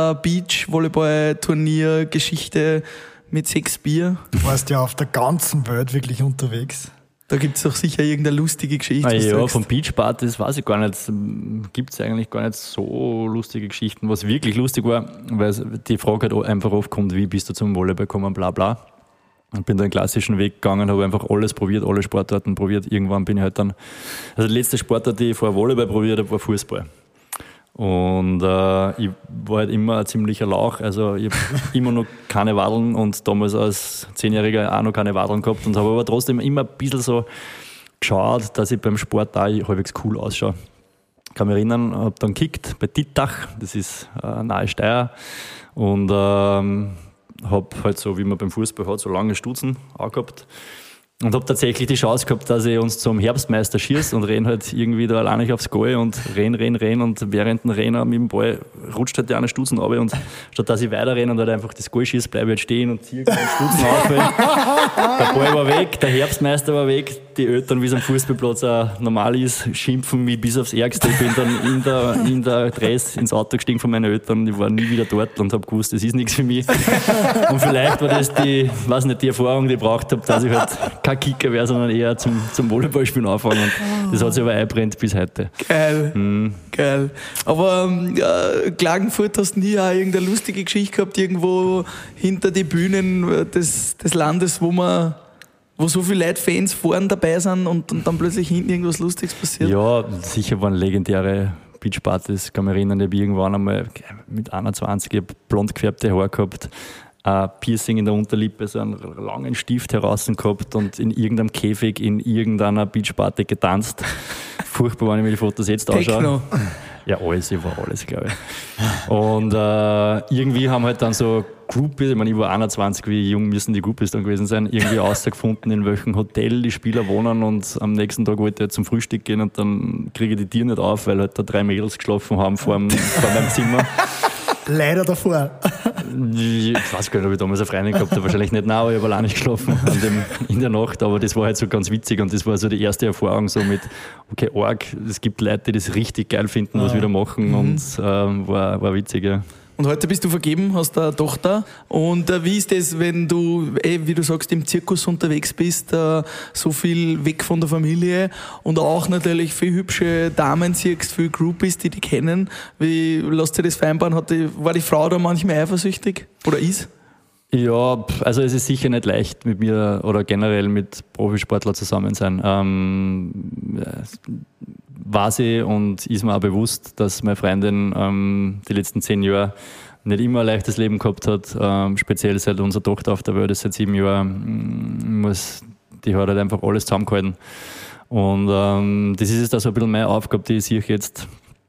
After-Beach-Volleyball-Turnier-Geschichte mit sechs Bier.
Du warst ja auf der ganzen Welt wirklich unterwegs.
Da gibt es doch sicher irgendeine lustige Geschichte.
Ah, ja, von Beachpartys weiß ich gar nicht. Gibt es eigentlich gar nicht so lustige Geschichten. Was wirklich lustig war, weil die Frage halt einfach oft kommt, wie bist du zum Volleyball gekommen, bla bla. Und bin da den klassischen Weg gegangen, habe einfach alles probiert, alle Sportarten probiert. Irgendwann bin ich halt dann, also die letzte Sportart, die ich vor Volleyball probiert habe, war Fußball. Und äh, ich war halt immer ein ziemlicher Lauch, also ich habe immer noch keine Wadeln und damals als Zehnjähriger auch noch keine Wadeln gehabt und habe aber trotzdem immer ein bisschen so geschaut, dass ich beim Sport da halbwegs cool ausschaue. Ich kann mich erinnern, habe dann gekickt bei Dittach, das ist äh, nahe Steyr, und ähm, habe halt so, wie man beim Fußball hat, so lange Stutzen auch gehabt. Und habe tatsächlich die Chance gehabt, dass ich uns zum Herbstmeister schieße und renn halt irgendwie da alleine aufs Goal und renn, renn, renn und während dem Rennen mit dem Ball rutscht halt der eine Stutzen runter und statt dass ich weiter renne und halt einfach das Goal schieße, bleibe ich halt stehen und ziehe den Stutzen auf. Der Ball war weg, der Herbstmeister war weg, die Eltern, wie es am Fußballplatz auch normal ist, schimpfen mich bis aufs Ärgste. Ich bin dann in der, in der Dress ins Auto gestiegen von meinen Eltern, ich war nie wieder dort und habe gewusst, das ist nichts für mich. Und vielleicht war das die, weiß nicht, die Erfahrung, die ich gebraucht habe, dass ich halt kein Kicker wäre, sondern eher zum, zum Volleyballspielen anfangen. Und das hat sich aber eingebrennt bis heute.
Geil,
mhm.
geil. Aber ähm, ja, Klagenfurt hast du nie auch irgendeine lustige Geschichte gehabt, irgendwo hinter die Bühnen des, des Landes, wo man wo so viele Leute, Fans vorne dabei sind und, und dann plötzlich hinten irgendwas Lustiges passiert?
Ja, sicher waren legendäre Beachpartys, kann mich erinnern, ich habe irgendwann einmal mit einundzwanzig, ich habe blond gefärbte Haare gehabt, ein Piercing in der Unterlippe, so einen langen Stift heraus gehabt und in irgendeinem Käfig in irgendeiner Beachparty getanzt. Furchtbar, wenn ich mir die Fotos jetzt anschaue.
Techno.
Ja, alles, ich war alles, glaube ich. Und äh, irgendwie haben halt dann so Groupies, ich meine, ich war einundzwanzig, wie jung müssen die Groupies dann gewesen sein, irgendwie rausgefunden, in welchem Hotel die Spieler wohnen, und am nächsten Tag wollte ich halt zum Frühstück gehen und dann kriege ich die Tür nicht auf, weil halt da drei Mädels geschlafen haben vor, dem, vor meinem Zimmer.
Leider davor.
Ich weiß gar nicht, ob ich damals eine Freundin gehabt habe, wahrscheinlich nicht, nein, aber ich habe alleine geschlafen an dem, in der Nacht, aber das war halt so ganz witzig und das war so die erste Erfahrung so mit, okay, arg, es gibt Leute, die das richtig geil finden, was wir da machen, mhm. und ähm, war, war witzig, ja.
Und heute bist du vergeben, hast eine Tochter. Und äh, wie ist das, wenn du, eh, wie du sagst, im Zirkus unterwegs bist, äh, so viel weg von der Familie und auch natürlich viele hübsche Damen siehst, viele Groupies, die dich kennen. Wie lässt sich das vereinbaren? Hat die, war die Frau da manchmal eifersüchtig oder ist?
Ja, also es ist sicher nicht leicht mit mir oder generell mit Profisportler zusammen sein. Ähm, war sie und ist mir auch bewusst, dass meine Freundin ähm, die letzten zehn Jahre nicht immer ein leichtes Leben gehabt hat, ähm, speziell seit unsere Tochter auf der Welt ist, seit sieben Jahren, muss, die hat halt einfach alles zusammengehalten. Und ähm, das ist jetzt auch so ein bisschen meine Aufgabe, die ich sehe jetzt,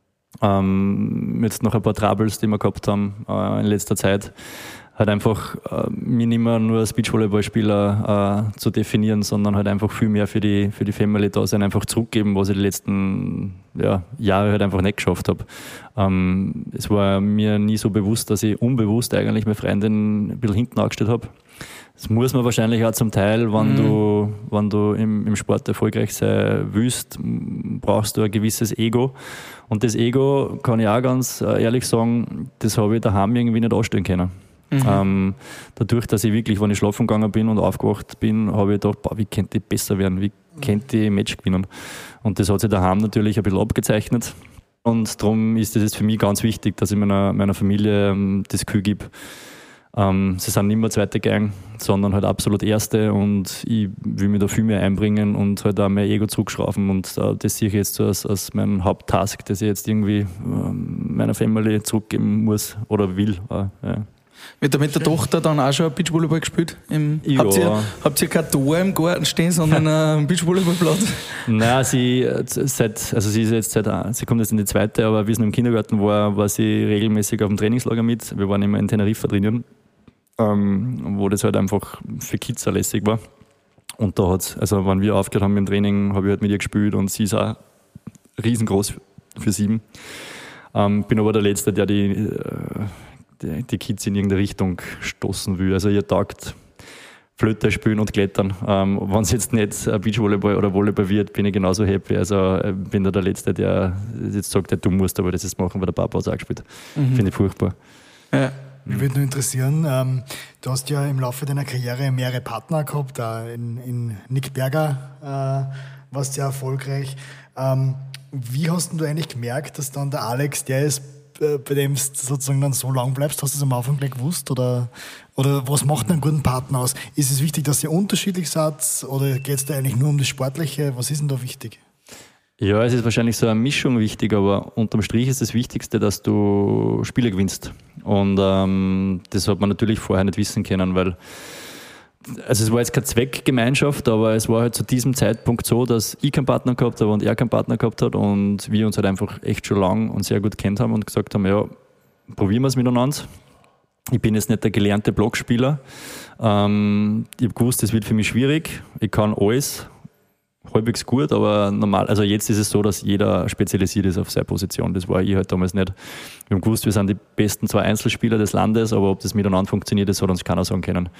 ähm, jetzt noch ein paar Troubles, die wir gehabt haben äh, in letzter Zeit, halt einfach äh, mich nicht mehr nur als Beachvolleyballspieler äh, zu definieren, sondern halt einfach viel mehr für die, für die Family da sein, einfach zurückgeben, was ich die letzten ja, Jahre halt einfach nicht geschafft habe. Ähm, es war mir nie so bewusst, dass ich unbewusst eigentlich meine Freundin ein bisschen hinten angestellt habe. Das muss man wahrscheinlich auch zum Teil, wenn mhm. du, wenn du im, im Sport erfolgreich sein willst, brauchst du ein gewisses Ego. Und das Ego, kann ich auch ganz ehrlich sagen, das habe ich daheim irgendwie nicht anstellen können. Mhm. Ähm, dadurch, dass ich wirklich, wenn ich schlafen gegangen bin und aufgewacht bin, habe ich gedacht, boah, wie könnte ich besser werden, wie könnte ich ein Match gewinnen. Und das hat sich daheim natürlich ein bisschen abgezeichnet. Und darum ist es für mich ganz wichtig, dass ich meiner, meiner Familie ähm, das Gefühl gebe, ähm, sie sind nicht mehr Zweite gegangen, sondern halt absolut Erste, und ich will mich da viel mehr einbringen und halt auch mein Ego zurückschrauben, und äh, das sehe ich jetzt so als, als mein Haupttask, das ich jetzt irgendwie ähm, meiner Family zurückgeben muss oder will. Äh, ja.
Wird da mit der Tochter dann auch schon Beachvolleyball gespielt? Im,
ja.
habt, ihr, habt ihr kein Tor im Garten stehen, sondern einen Beachvolleyballplatz?
Nein, sie, seit, also sie, ist jetzt seit, sie kommt jetzt in die zweite, aber wie sie noch im Kindergarten war, war sie regelmäßig auf dem Trainingslager mit. Wir waren immer in Teneriffa drinnen, ähm, wo das halt einfach für Kids sehr lässig war. Und da hat's, also wenn wir aufgehört haben mit dem Training, habe ich halt mit ihr gespielt, und sie ist auch riesengroß für sieben. Ähm, bin aber der Letzte, der die äh, Die, die Kids in irgendeine Richtung stoßen will. Also ihr taugt Flöte spielen und klettern. Ähm, wenn es jetzt nicht Beachvolleyball oder Volleyball wird, bin ich genauso happy. Also äh, bin da der Letzte, der jetzt sagt, du musst aber das jetzt machen, weil der Papa hat es auch gespielt. Mhm. Finde ich furchtbar.
Ja.
Mich würde nur interessieren, ähm, du hast ja im Laufe deiner Karriere mehrere Partner gehabt, da in, in Nick Berger äh, warst sehr erfolgreich. Ähm, wie hast du eigentlich gemerkt, dass dann der Alex der ist, bei dem du sozusagen dann so lang bleibst? Hast du das am Anfang gleich gewusst? Oder, oder was macht einen guten Partner aus? Ist es wichtig, dass ihr unterschiedlich seid, oder geht es da eigentlich nur um das Sportliche? Was ist denn da wichtig?
Ja, es ist wahrscheinlich so eine Mischung wichtig, aber unterm Strich ist das Wichtigste, dass du Spiele gewinnst. Und ähm, das hat man natürlich vorher nicht wissen können, weil also es war jetzt keine Zweckgemeinschaft, aber es war halt zu diesem Zeitpunkt so, dass ich keinen Partner gehabt habe und er keinen Partner gehabt hat, und wir uns halt einfach echt schon lang und sehr gut kennt haben und gesagt haben, ja, probieren wir es miteinander. Ich bin jetzt nicht der gelernte Blockspieler. Ähm, ich habe gewusst, das wird für mich schwierig. Ich kann alles halbwegs gut, aber normal, also jetzt ist es so, dass jeder spezialisiert ist auf seine Position. Das war ich halt damals nicht. Wir haben gewusst, wir sind die besten zwei Einzelspieler des Landes, aber ob das miteinander funktioniert, das hat uns keiner sagen können.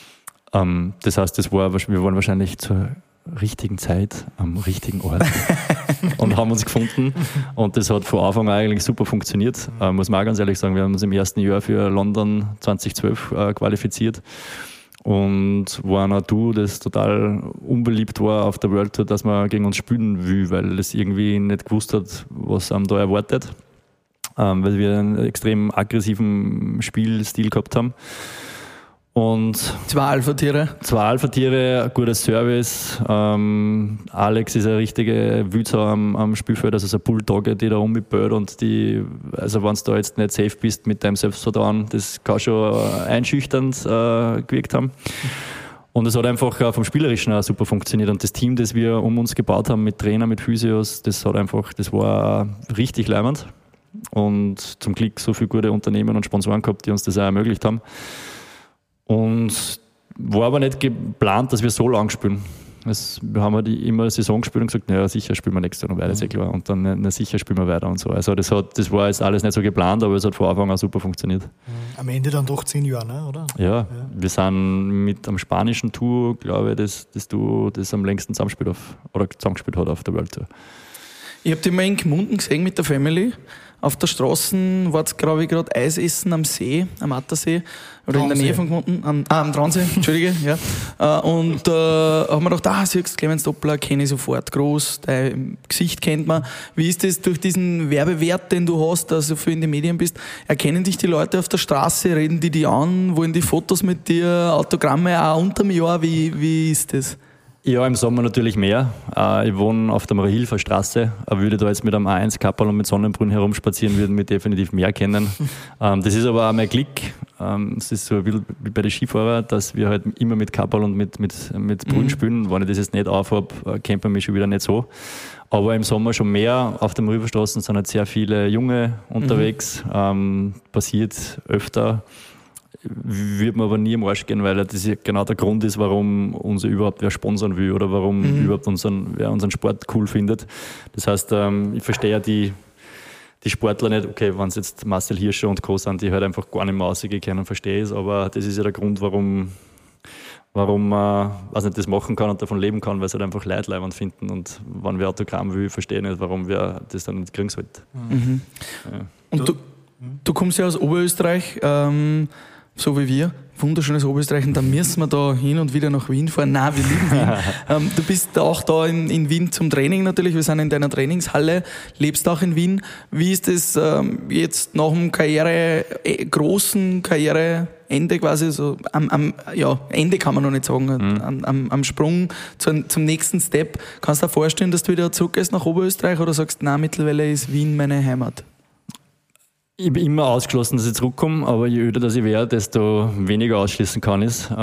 Um, das heißt, das war, wir waren wahrscheinlich zur richtigen Zeit am richtigen Ort und haben uns gefunden, und das hat von Anfang an eigentlich super funktioniert, uh, muss man auch ganz ehrlich sagen. Wir haben uns im ersten Jahr für London zwanzig zwölf uh, qualifiziert und waren auch du, das total unbeliebt war auf der World Tour, dass man gegen uns spielen will, weil es irgendwie nicht gewusst hat, was einem da erwartet, um, weil wir einen extrem aggressiven Spielstil gehabt haben. Und
Zwei Alpha-Tiere.
zwei Alpha-Tiere, gutes Service. Ähm, Alex ist eine richtige Wützer am, am Spielfeld, also so eine Bulldogge, die da rumbellt und die, also wenn du da jetzt nicht safe bist mit deinem Selbstvertrauen, das kann schon einschüchternd äh, gewirkt haben. Und es hat einfach äh, vom Spielerischen auch super funktioniert. Und das Team, das wir um uns gebaut haben mit Trainer, mit Physios, das hat einfach, das war richtig leimend. Und zum Glück so viele gute Unternehmen und Sponsoren gehabt, die uns das auch ermöglicht haben. Und war aber nicht geplant, dass wir so lang spielen. Es, wir haben halt immer eine Saison gespielt und gesagt, naja, sicher spielen wir nächstes Jahr noch weiter, ist eh klar. Und dann, na, sicher spielen wir weiter und so. Also das, hat, das war jetzt alles nicht so geplant, aber es hat von Anfang an super funktioniert.
Am Ende dann doch zehn Jahre, ne? Oder?
Ja, ja, wir sind mit am spanischen Tour, glaube ich, das, das Duo, das am längsten zusammengespielt, auf, oder zusammengespielt hat auf der World Tour.
Ich habe dich mal in Gmunden gesehen mit der Family. Auf der Straße war es, glaube ich, gerade Eis essen am See, am Attersee. Oder in der Nähe von Gmunden. Am, ah, am Traunsee, Entschuldige. Ja. Und da äh, haben wir gedacht, ah, siehst du, Clemens Doppler, kenne ich sofort, groß, dein Gesicht kennt man. Wie ist das durch diesen Werbewert, den du hast, also für in den Medien bist? Erkennen dich die Leute auf der Straße, reden die dich an, wollen die Fotos mit dir, Autogramme auch unterm Jahr? Wie, wie ist das?
Ja, im Sommer natürlich mehr. Ich wohne auf der Mariahilfer Straße. Würde da jetzt mit einem A eins Kapperl und mit Sonnenbrunn herumspazieren, würden wir definitiv mehr kennen. Das ist aber auch mein Glück. Es ist so ein bisschen wie bei den Skifahrern, dass wir halt immer mit Kapperl und mit, mit, mit Brunn mhm. spielen. Wenn ich das jetzt nicht aufhabe, kennt man mich schon wieder nicht so. Aber im Sommer schon mehr. Auf der Mariahilfer sind halt sehr viele Junge unterwegs. Mhm. Ähm, passiert öfter. Würde mir aber nie am Arsch gehen, weil das ja genau der Grund ist, warum uns überhaupt wer sponsern will oder warum mhm. überhaupt unseren, wer unseren Sport cool findet. Das heißt, ähm, ich verstehe ja die, die Sportler nicht, okay, wenn es jetzt Marcel Hirscher und Co. sind, die halt einfach gar nicht mehr rausgehen können, verstehe ich es, aber das ist ja der Grund, warum, warum man weiß nicht, das machen kann und davon leben kann, weil es halt einfach Leute leibend finden und wenn wer Autogramm will, verstehe ich nicht, warum wer das dann nicht kriegen sollte.
Mhm. Ja. Und du, du kommst ja aus Oberösterreich, ähm, so wie wir, wunderschönes Oberösterreich, und dann müssen wir da hin und wieder nach Wien fahren. Nein, wir lieben Wien. ähm, du bist auch da in, in Wien zum Training natürlich, wir sind in deiner Trainingshalle, lebst auch in Wien. Wie ist es ähm, jetzt nach dem Karriere, äh, großen Karriereende quasi, so am, am ja, Ende kann man noch nicht sagen, mhm. am, am, am Sprung zum, zum nächsten Step. Kannst du dir vorstellen, dass du wieder zurückgehst nach Oberösterreich oder sagst, nein, mittlerweile ist Wien meine Heimat?
Ich bin immer ausgeschlossen, dass ich zurückkomme, aber je öder dass ich wäre, desto weniger ausschließen kann ich es.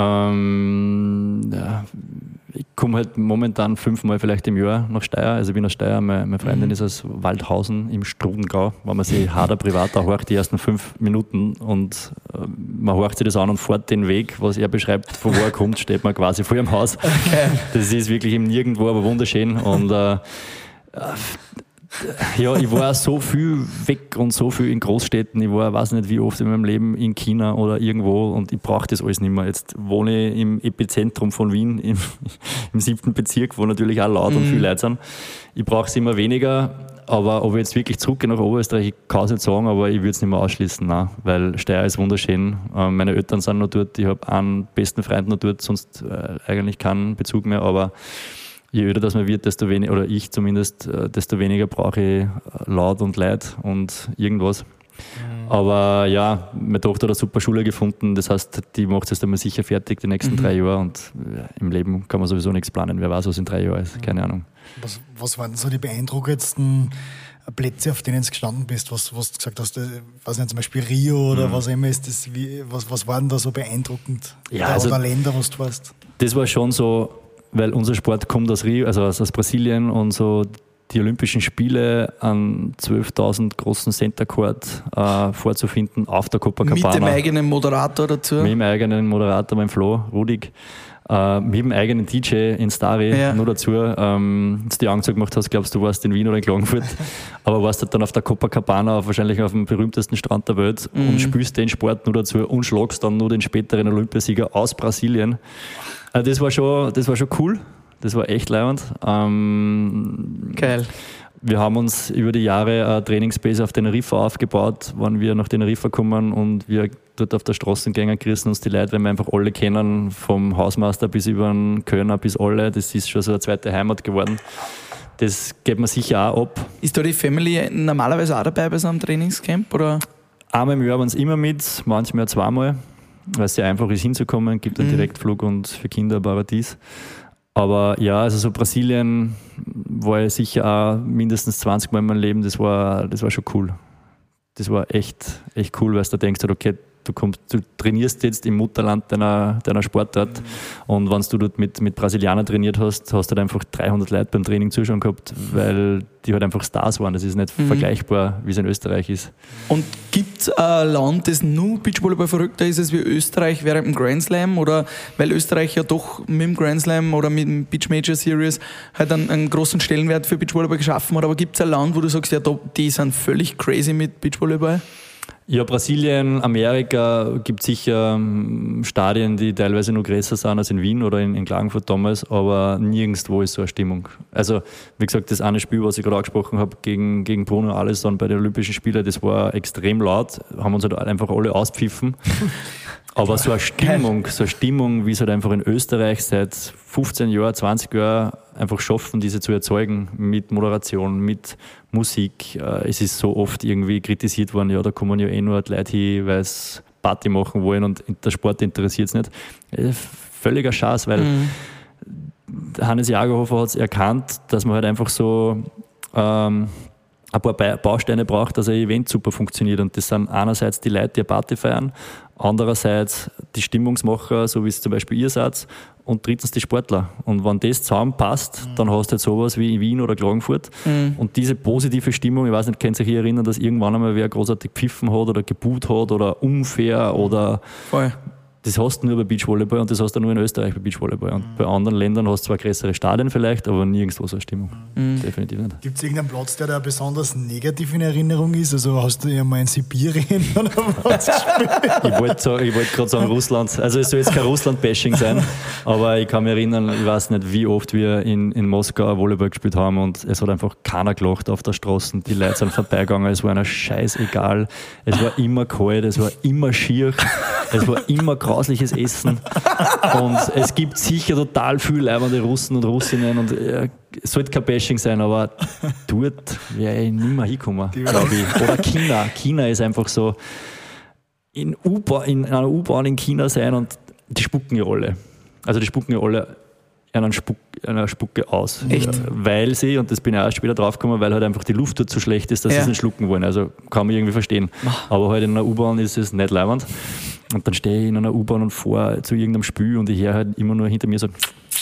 Ähm, ja, ich komme halt momentan fünfmal vielleicht im Jahr nach Steyr. Also ich bin aus Steyr, meine, meine Freundin mhm. ist aus Waldhausen im Strudengau. Wenn man sich Hader privat auch horcht, die ersten fünf Minuten und äh, man horcht sich das an und fährt den Weg, was er beschreibt, von wo er kommt, steht man quasi vor ihrem Haus. Okay. Das ist wirklich im Nirgendwo, aber wunderschön. Und äh, ja, ich war so viel weg und so viel in Großstädten. Ich war, weiß nicht wie oft in meinem Leben in China oder irgendwo und ich brauche das alles nicht mehr. Jetzt wohne ich im Epizentrum von Wien, im, im siebten Bezirk, wo natürlich auch laut mhm. und viele Leute sind. Ich brauche es immer weniger, aber ob ich jetzt wirklich zurückgehe nach Oberösterreich, ich kann es nicht sagen, aber ich würde es nicht mehr ausschließen, nein, weil Steyr ist wunderschön. Meine Eltern sind noch dort, ich habe einen besten Freund noch dort, sonst eigentlich keinen Bezug mehr, aber je öder das man wird, desto weniger, oder ich zumindest, desto weniger brauche ich Laut und Leid und irgendwas. Mhm. Aber ja, meine Tochter hat eine super Schule gefunden, das heißt, die macht es jetzt einmal sicher fertig die nächsten mhm. drei Jahre und im Leben kann man sowieso nichts planen. Wer weiß, was in drei Jahren ist, keine Ahnung.
Was, was waren so die beeindruckendsten Plätze, auf denen du gestanden bist, was, was du gesagt hast, was nicht, zum Beispiel Rio oder mhm. was immer ist das, wie, was, was war denn da so beeindruckend?
Ja,
oder,
also,
oder Länder, was du warst?
Das war schon so, weil unser Sport kommt aus Rio, also aus, aus Brasilien und so die Olympischen Spiele an zwölftausend großen Center Court äh, vorzufinden auf der Copacabana.
Mit dem eigenen Moderator dazu?
Mit dem eigenen Moderator, mein Flo, Rudig. Äh, mit dem eigenen D J in Stari, ja. nur dazu. Ähm, als du die Augen gemacht hast, glaubst du, warst in Wien oder in Klagenfurt. Aber warst halt dann auf der Copacabana, auf, wahrscheinlich auf dem berühmtesten Strand der Welt mhm. und spielst den Sport nur dazu und schlagst dann nur den späteren Olympiasieger aus Brasilien. Also das war schon, das war schon cool. Das war echt leibend. Ähm,
Geil.
Wir haben uns über die Jahre eine Trainingsbase auf Teneriffa aufgebaut, wenn wir nach Teneriffa kommen und wir dort auf der Straße gehen, gerissen uns die Leute, wenn wir einfach alle kennen, vom Hausmeister bis über den Kölner bis alle. Das ist schon so eine zweite Heimat geworden. Das geht man sicher auch ab.
Ist da die Family normalerweise auch dabei bei so einem Trainingscamp? Oder?
Einmal im Jahr waren sie immer mit, manchmal zweimal. weil es sehr einfach ist hinzukommen, gibt einen
Mhm.
Direktflug und für Kinder ein Paradies. Aber ja, also so Brasilien war ja sicher auch mindestens zwanzig Mal in meinem Leben, das war, das war schon cool. Das war echt, echt cool, weil du da denkst, okay, du, kommst, du trainierst jetzt im Mutterland deiner, deiner Sportart mhm. und wenn du dort mit, mit Brasilianern trainiert hast, hast du halt einfach dreihundert Leute beim Training zuschauen gehabt, weil die halt einfach Stars waren. Das ist nicht mhm. vergleichbar, wie es in Österreich ist.
Und gibt es ein Land, das nur Beachvolleyball verrückter ist als wie Österreich während dem Grand Slam? Oder weil Österreich ja doch mit dem Grand Slam oder mit dem Beach Major Series halt einen, einen großen Stellenwert für Beachvolleyball geschaffen hat. Aber gibt es ein Land, wo du sagst, ja, die sind völlig crazy mit Beachvolleyball?
Ja, Brasilien, Amerika gibt sicher ähm, Stadien, die teilweise noch größer sind als in Wien oder in, in Klagenfurt damals, aber nirgendwo ist so eine Stimmung. Also, wie gesagt, das eine Spiel, was ich gerade angesprochen habe, gegen, gegen Bruno Alesson bei den Olympischen Spielen, das war extrem laut, haben uns halt einfach alle auspfiffen. Aber so eine Stimmung, so eine Stimmung, wie es halt einfach in Österreich seit fünfzehn Jahren, zwanzig Jahren einfach schaffen, diese zu erzeugen, mit Moderation, mit Musik. Es ist so oft irgendwie kritisiert worden, ja, da kommen ja eh nur die Leute hin, weil sie Party machen wollen und der Sport interessiert es nicht. Völliger Schatz, weil mhm. Hannes Jagerhofer hat es erkannt, dass man halt einfach so ähm, ein paar Bausteine braucht, dass ein Event super funktioniert. Und das sind einerseits die Leute, die eine Party feiern, andererseits die Stimmungsmacher, so wie es zum Beispiel ihr seid, und drittens die Sportler. Und wenn das zusammenpasst, mhm. dann hast du halt sowas wie in Wien oder Klagenfurt. Mhm. Und diese positive Stimmung, ich weiß nicht, könnt ihr euch erinnern, dass irgendwann einmal wer großartig gepfiffen hat oder geboot hat oder unfair oder...
Voll.
Das hast du nur bei Beachvolleyball und das hast du nur in Österreich bei Beachvolleyball. Und mhm. bei anderen Ländern hast du zwar größere Stadien vielleicht, aber nirgendwo so eine Stimmung. Mhm. Definitiv nicht.
Gibt es irgendeinen Platz, der da besonders negativ in Erinnerung ist? Also hast du ja mal in Sibirien oder was gespielt?
Ich wollte wollt gerade sagen Russland. Also es soll jetzt kein Russland-Bashing sein, aber ich kann mich erinnern, ich weiß nicht, wie oft wir in, in Moskau Volleyball gespielt haben und es hat einfach keiner gelacht auf der Straße. Die Leute sind vorbeigegangen, es war einer scheißegal. Es war immer kalt, es war immer schier, es war immer grau. Grausliches Essen und es gibt sicher total viele leibende Russen und Russinnen und äh, es sollte kein Bashing sein, aber dort wäre ich nicht mehr hingekommen, glaube ich. Oder China. China ist einfach so, in, U-Bahn, in einer U-Bahn in China sein und die spucken ja alle. Also die spucken ja alle einer, Spuck, einer Spucke aus.
Echt?
Weil sie, und das bin ich auch später draufgekommen, weil halt einfach die Luft dort so schlecht ist, dass ja. sie es nicht schlucken wollen. Also kann man irgendwie verstehen. Aber halt in einer U-Bahn ist es nicht leibend. Und dann stehe ich in einer U-Bahn und fahre zu irgendeinem Spiel und ich höre halt immer nur hinter mir so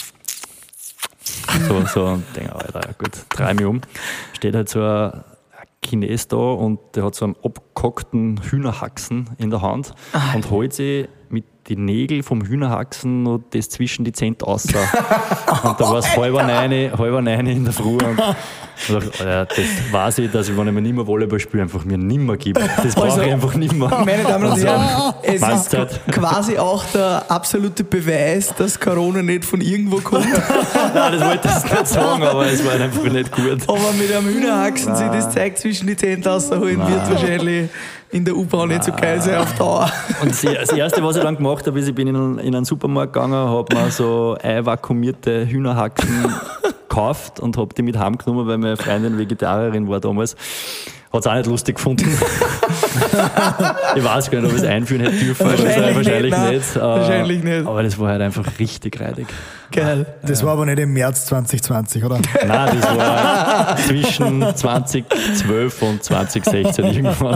so, so und denke, Alter, gut, drehe mich um. Steht halt so ein Chines da und der hat so einen abgehackten Hühnerhaxen in der Hand ah, und holt sich mit die Nägel vom Hühnerhaxen noch das zwischen die Zähne raus. Und da war es halber neun, halber neun in der Früh. Und ich dachte, ja, das weiß ich, dass ich, wenn ich mir nicht mehr Volleyball spiele, einfach mir nicht mehr gebe. Das brauche also, ich einfach nicht mehr.
Meine Damen und Herren, es Mahlzeit. Ist quasi auch der absolute Beweis, dass Corona nicht von irgendwo kommt.
Nein, das wollte ich nicht sagen, aber es war einfach nicht gut.
Aber mit einem Hühnerhaxen sich das Zeug zwischen die Zähne rausholen, wird wahrscheinlich in der U-Bahn nicht so geil sein auf Dauer.
Und das Erste, was ich dann gemacht habe, ist, ich bin in einen Supermarkt gegangen, habe mir so einvakuumierte Hühnerhaxen gekauft und habe die mit heimgenommen, weil meine Freundin Vegetarierin war damals. Hat es auch nicht lustig gefunden. Ich weiß gar nicht, ob ich es einführen hätte dürfen.
Wahrscheinlich,
wahrscheinlich
nicht.
nicht.
Wahrscheinlich nicht.
Aber das war halt einfach richtig reidig.
Geil. Das ja. war aber nicht im März zwanzig zwanzig, oder?
Nein, das war zwischen zwanzig zwölf und zwanzig sechzehn irgendwann.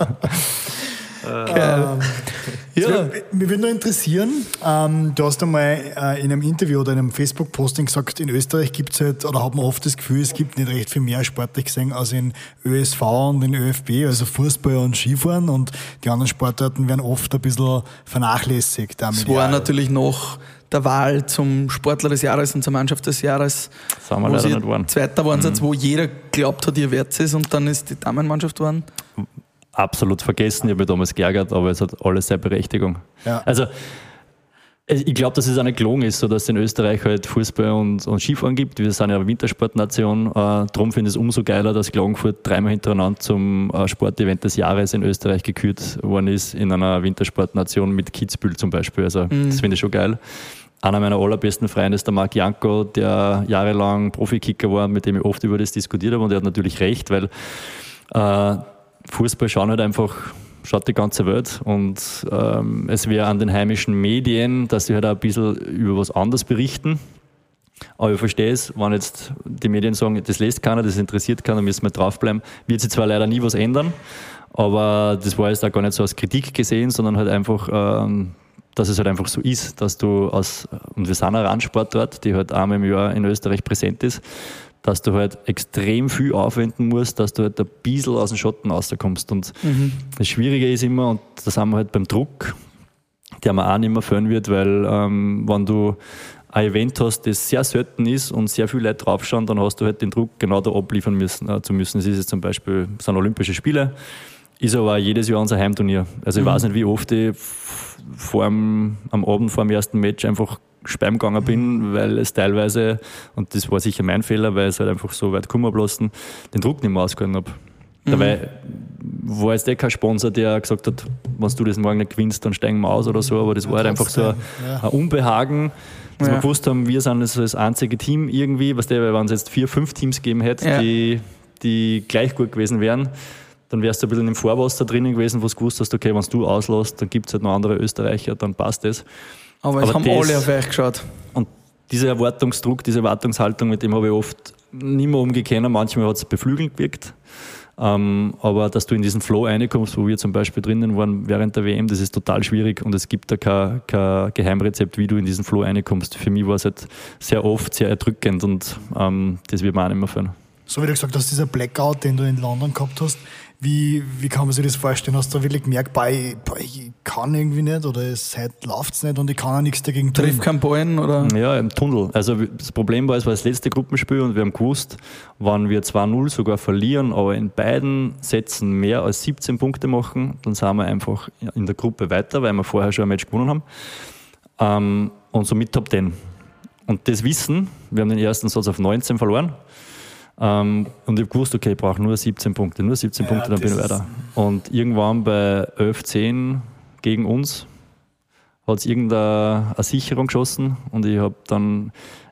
Geil. Ähm, ja. Mich würde noch interessieren, ähm, du hast einmal äh, in einem Interview oder in einem Facebook-Posting gesagt, in Österreich gibt es halt, oder hat man oft das Gefühl, es gibt nicht recht viel mehr sportlich gesehen als in Ö S V und in ÖFB, also Fußball und Skifahren, und die anderen Sportarten werden oft ein bisschen vernachlässigt.
Es war natürlich noch der Wahl zum Sportler des Jahres und zur Mannschaft des Jahres,
sind wir leider nicht geworden.
Zweiter waren es, mhm. wo jeder glaubt hat, ihr werdet es, und dann ist die Damenmannschaft geworden.
Absolut vergessen, ich habe mich damals geärgert, aber es hat alles seine Berechtigung. Ja. Also ich glaube, dass es auch nicht gelungen ist, so dass es in Österreich halt Fußball und, und Skifahren gibt. Wir sind ja eine Wintersportnation. Äh, darum finde ich es umso geiler, dass Klagenfurt dreimal hintereinander zum äh, Sportevent des Jahres in Österreich gekürt worden ist, in einer Wintersportnation mit Kitzbühel zum Beispiel. Also mhm. das finde ich schon geil. Einer meiner allerbesten Freunde ist der Marc Janko, der jahrelang Profikicker war, mit dem ich oft über das diskutiert habe, und er hat natürlich recht, weil äh, Fußball schauen halt einfach schaut die ganze Welt und ähm, es wäre an den heimischen Medien, dass sie halt auch ein bisschen über was anderes berichten. Aber ich verstehe es, wenn jetzt die Medien sagen, das liest keiner, das interessiert keiner, müssen wir draufbleiben, wird sich zwar leider nie was ändern, aber das war jetzt auch gar nicht so als Kritik gesehen, sondern halt einfach, ähm, dass es halt einfach so ist, dass du aus, und wir sind ein Randsportort, die halt einmal im Jahr in Österreich präsent ist, dass du halt extrem viel aufwenden musst, dass du halt ein bisschen aus dem Schatten rauskommst. Und mhm. das Schwierige ist immer, und da sind wir halt beim Druck, der man auch nicht mehr führen wird, weil ähm, wenn du ein Event hast, das sehr selten ist und sehr viele Leute draufschauen, dann hast du halt den Druck, genau da abliefern müssen, äh, zu müssen. Das ist jetzt zum Beispiel, das sind Olympische Spiele, ist aber auch jedes Jahr unser Heimturnier. Also ich mhm. weiß nicht, wie oft ich vor dem, am Abend vor dem ersten Match einfach speiben gegangen bin, weil es teilweise, und das war sicher mein Fehler, weil es halt einfach so weit gekommen blassen, den Druck nicht mehr ausgehalten habe. Mhm. Dabei war jetzt eh kein Sponsor, der gesagt hat, wenn du das morgen nicht gewinnst, dann steigen wir aus oder so, aber das ja, war halt einfach so ein, ja. ein Unbehagen, dass ja. wir gewusst haben, wir sind das, das einzige Team irgendwie, weißt du, weil wenn es jetzt vier, fünf Teams gegeben hätte, ja. die, die gleich gut gewesen wären, dann wärst du ein bisschen im Vorwasser drinnen gewesen, wo du gewusst hast, okay, wenn du auslässt, dann gibt es halt noch andere Österreicher, dann passt das.
Aber es Aber haben das, alle auf euch geschaut.
Und dieser Erwartungsdruck, diese Erwartungshaltung, mit dem habe ich oft nicht mehr umgehen. Manchmal hat es beflügelnd gewirkt. Ähm, aber dass du in diesen Flow reinkommst, wo wir zum Beispiel drinnen waren während der W M, das ist total schwierig und es gibt da kein, kein Geheimrezept, wie du in diesen Flow reinkommst. Für mich war es halt sehr oft sehr erdrückend und ähm, das wird man auch nicht mehr führen.
So wie du gesagt hast, dieser Blackout, den du in London gehabt hast, Wie, wie kann man sich das vorstellen? Hast du da wirklich gemerkt, boah, ich, boah, ich kann irgendwie nicht oder es heute läuft es nicht und ich kann auch nichts dagegen tun?
Trifft keinen Ballen oder?
Ja, im Tunnel. Also das Problem war, es war das letzte Gruppenspiel und wir haben gewusst, wenn wir zwei null sogar verlieren, aber in beiden Sätzen mehr als siebzehn Punkte machen, dann sind wir einfach in der Gruppe weiter, weil wir vorher schon ein Match gewonnen haben. Ähm, und somit Top zehn. Und das Wissen, wir haben den ersten Satz auf neunzehn verloren. Um, und ich habe gewusst, okay, ich brauche nur siebzehn Punkte, nur siebzehn ja, Punkte, dann bin ich weiter. Und irgendwann bei elf zehn gegen uns hat es irgendeine Sicherung geschossen und ich habe dann,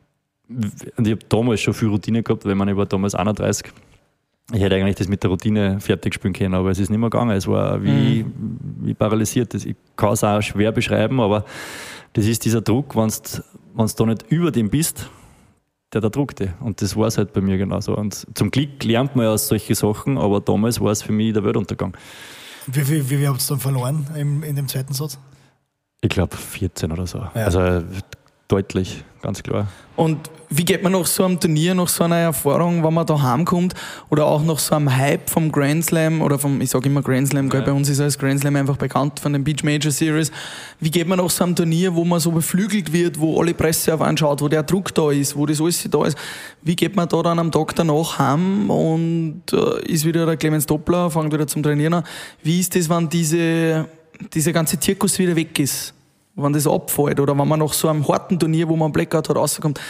und ich habe damals schon viel Routine gehabt, weil ich war damals einunddreißig. Ich hätte eigentlich das mit der Routine fertig spielen können, aber es ist nicht mehr gegangen. Es war wie, mhm. wie paralysiert. Ich kann es auch schwer beschreiben, aber das ist dieser Druck, wenn du da nicht über dem bist, der da druckte. Und das war es halt bei mir genauso. Und zum Glück lernt man ja aus solchen Sachen, aber damals war es für mich der Weltuntergang.
Wie viel, wie, wie habt ihr dann verloren im, in dem zweiten Satz?
Ich glaube vierzehn oder so. Ja. Also deutlich, ganz klar.
Und wie geht man nach so einem Turnier, nach so einer Erfahrung, wenn man da heimkommt oder auch nach so einem Hype vom Grand Slam oder vom, ich sage immer Grand Slam, ja. bei uns ist als Grand Slam einfach bekannt von den Beach Major Series. Wie geht man nach so einem Turnier, wo man so beflügelt wird, wo alle Presse auf einen schaut, wo der Druck da ist, wo das alles da ist? Wie geht man da dann am Tag danach heim und äh, ist wieder der Clemens Doppler, fängt wieder zum Trainieren an? Wie ist das, wenn diese, diese ganze Zirkus wieder weg ist? Wenn das abfällt oder wenn man nach so einem harten Turnier, wo man einen Blackout hat, rauskommt.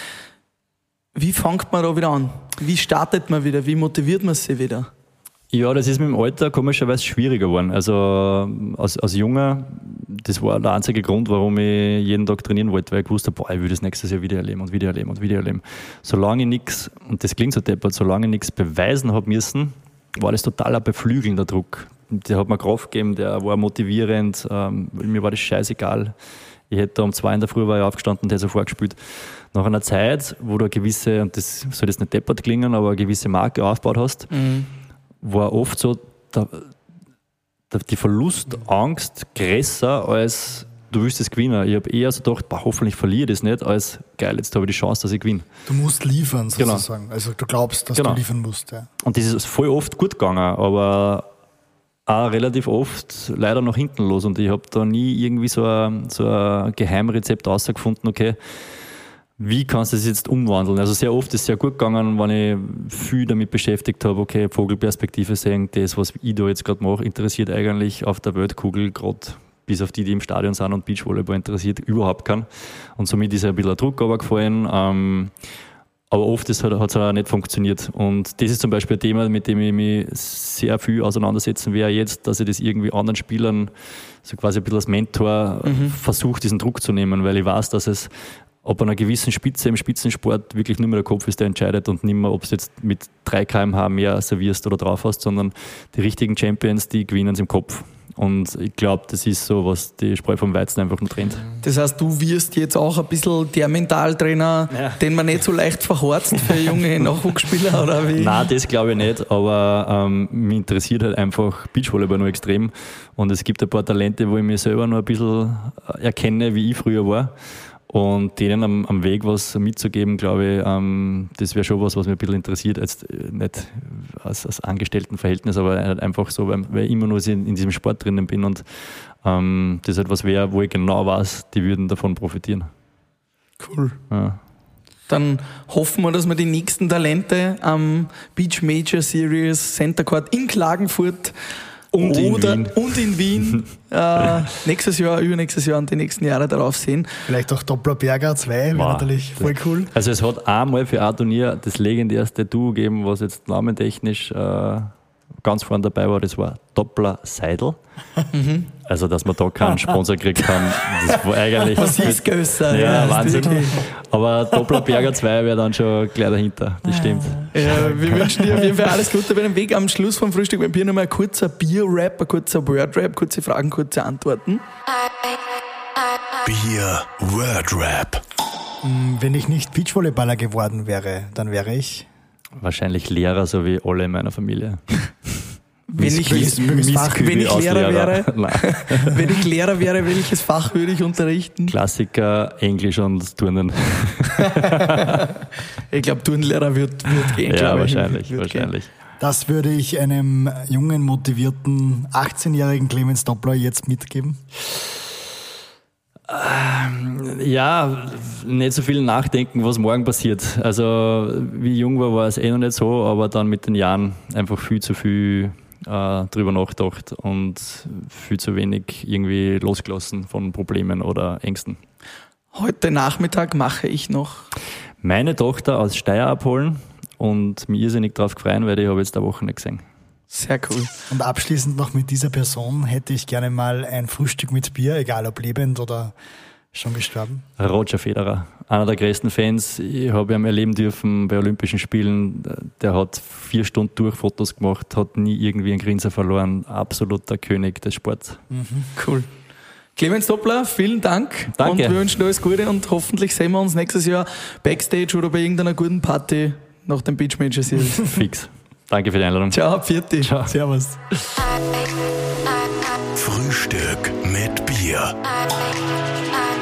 Wie fängt man da wieder an? Wie startet man wieder? Wie motiviert man sich wieder?
Ja, das ist mit dem Alter komischerweise schwieriger geworden. Also als, als Junger, das war der einzige Grund, warum ich jeden Tag trainieren wollte, weil ich gewusst habe, boah, ich will das nächstes Jahr wieder erleben und wieder erleben und wieder erleben. Solange ich nichts, und das klingt so deppert, solange ich nichts beweisen habe müssen, war das total ein beflügelnder Druck. Der hat mir Kraft gegeben, der war motivierend, ähm, mir war das scheißegal. Ich hätte um zwei in der Früh war ich aufgestanden und hätte sofort gespielt. Nach einer Zeit, wo du eine gewisse, und das soll jetzt nicht deppert klingen, aber eine gewisse Marke aufgebaut hast, mhm. war oft so der, der, die Verlustangst größer als du willst es gewinnen. Ich habe eher so gedacht, boah, hoffentlich verliere ich das nicht, als geil, jetzt habe ich die Chance, dass ich gewinne.
Du musst liefern sozusagen. Genau. Also du glaubst, dass genau. du liefern musst. Ja.
Und das ist voll oft gut gegangen, aber auch relativ oft leider nach hinten los. Und ich habe da nie irgendwie so ein, so ein Geheimrezept rausgefunden, okay, wie kannst du das jetzt umwandeln? Also sehr oft ist es sehr gut gegangen, wenn ich viel damit beschäftigt habe, okay, Vogelperspektive sehen, das, was ich da jetzt gerade mache, interessiert eigentlich auf der Weltkugel gerade bis auf die, die im Stadion sind und Beachvolleyball interessiert, überhaupt keinen. Und somit ist ein bisschen ein Druck aber gefallen. Ähm, aber oft hat es auch nicht funktioniert. Und das ist zum Beispiel ein Thema, mit dem ich mich sehr viel auseinandersetzen werde jetzt, dass ich das irgendwie anderen Spielern so quasi ein bisschen als Mentor mhm. versuche, diesen Druck zu nehmen, weil ich weiß, dass es ab einer gewissen Spitze im Spitzensport wirklich nicht mehr der Kopf ist, der entscheidet und nicht mehr, ob du jetzt mit drei Kilometer pro Stunde mehr servierst oder drauf hast, sondern die richtigen Champions, die gewinnen es im Kopf. Und ich glaube, das ist so, was die Spreu vom Weizen einfach nur trennt.
Das heißt, du wirst jetzt auch ein bisschen der Mentaltrainer, ja. den man nicht so leicht verhorzt für junge Nachwuchsspieler, oder wie?
Nein, das glaube ich nicht, aber ähm, mich interessiert halt einfach Beachvolleyball noch extrem. Und es gibt ein paar Talente, wo ich mich selber noch ein bisschen erkenne, wie ich früher war. Und denen am, am Weg was mitzugeben, glaube ich, ähm, das wäre schon was, was mich ein bisschen interessiert. Jetzt nicht als, als Angestelltenverhältnis, aber halt einfach so, weil, weil ich immer nur in, in diesem Sport drinnen bin und ähm, das etwas wäre, wo ich genau weiß, die würden davon profitieren.
Cool.
Ja.
Dann hoffen wir, dass wir die nächsten Talente am Beach Major Series Center Court in Klagenfurt
Und in
Oder,
Wien.
Und in Wien. äh, nächstes Jahr, übernächstes Jahr und die nächsten Jahre darauf sehen.
Vielleicht auch Doppler-Berger zwei, wäre
Wow.
natürlich voll cool.
Also es hat einmal für ein Turnier das legendärste Duo gegeben, was jetzt namentechnisch äh, ganz vorne dabei war, das war Doppler Seidel.
Mhm.
Also dass wir da keinen Sponsor gekriegt haben, das war eigentlich...
Was ist größer?
Ja,
ja,
Wahnsinn.
wirklich.
Aber Doppler Berger zwei wäre dann schon gleich dahinter, das stimmt.
Ja, wir wünschen dir auf jeden Fall alles Gute bei dem Weg. Am Schluss vom Frühstück beim Bier nochmal ein kurzer Bier-Rap, ein kurzer Word-Rap, kurze Fragen, kurze Antworten.
Bier Word Rap.
Wenn ich nicht Beachvolleyballer geworden wäre, dann wäre ich...
Wahrscheinlich Lehrer, so wie alle in meiner Familie.
Wenn ich,
Miss- Miss-
Fach, wenn ich
aus
Lehrer wäre,
Nein.
wenn ich Lehrer wäre, welches Fach würde ich unterrichten?
Klassiker, Englisch und Turnen.
Ich glaube, Turnlehrer wird, wird gehen.
Ja,
glaube ich.
wahrscheinlich,
Wird
wahrscheinlich.
Das würde ich einem jungen, motivierten achtzehnjährigen Clemens Doppler jetzt mitgeben.
Ja, nicht so viel nachdenken, was morgen passiert. Also, wie ich jung war, war es eh noch nicht so, aber dann mit den Jahren einfach viel zu viel äh, drüber nachgedacht und viel zu wenig irgendwie losgelassen von Problemen oder Ängsten.
Heute Nachmittag mache ich noch.
Meine Tochter aus Steyr abholen und mich irrsinnig drauf freuen, weil ich habe jetzt eine Woche nicht gesehen.
Sehr cool.
Und abschließend noch mit dieser Person hätte ich gerne mal ein Frühstück mit Bier, egal ob lebend oder schon gestorben.
Roger Federer, einer der größten Fans. Ich habe ihn erleben dürfen bei Olympischen Spielen. Der hat vier Stunden durch Fotos gemacht, hat nie irgendwie einen Grinser verloren. Absoluter König des Sports.
Cool. Clemens Doppler, vielen Dank.
Danke.
Und wir wünschen alles Gute und hoffentlich sehen wir uns nächstes Jahr Backstage oder bei irgendeiner guten Party nach dem Beach Major Series.
Fix. Danke für die Einladung.
Ciao, Pfiat.
Ciao.
Servus.
Frühstück mit Bier.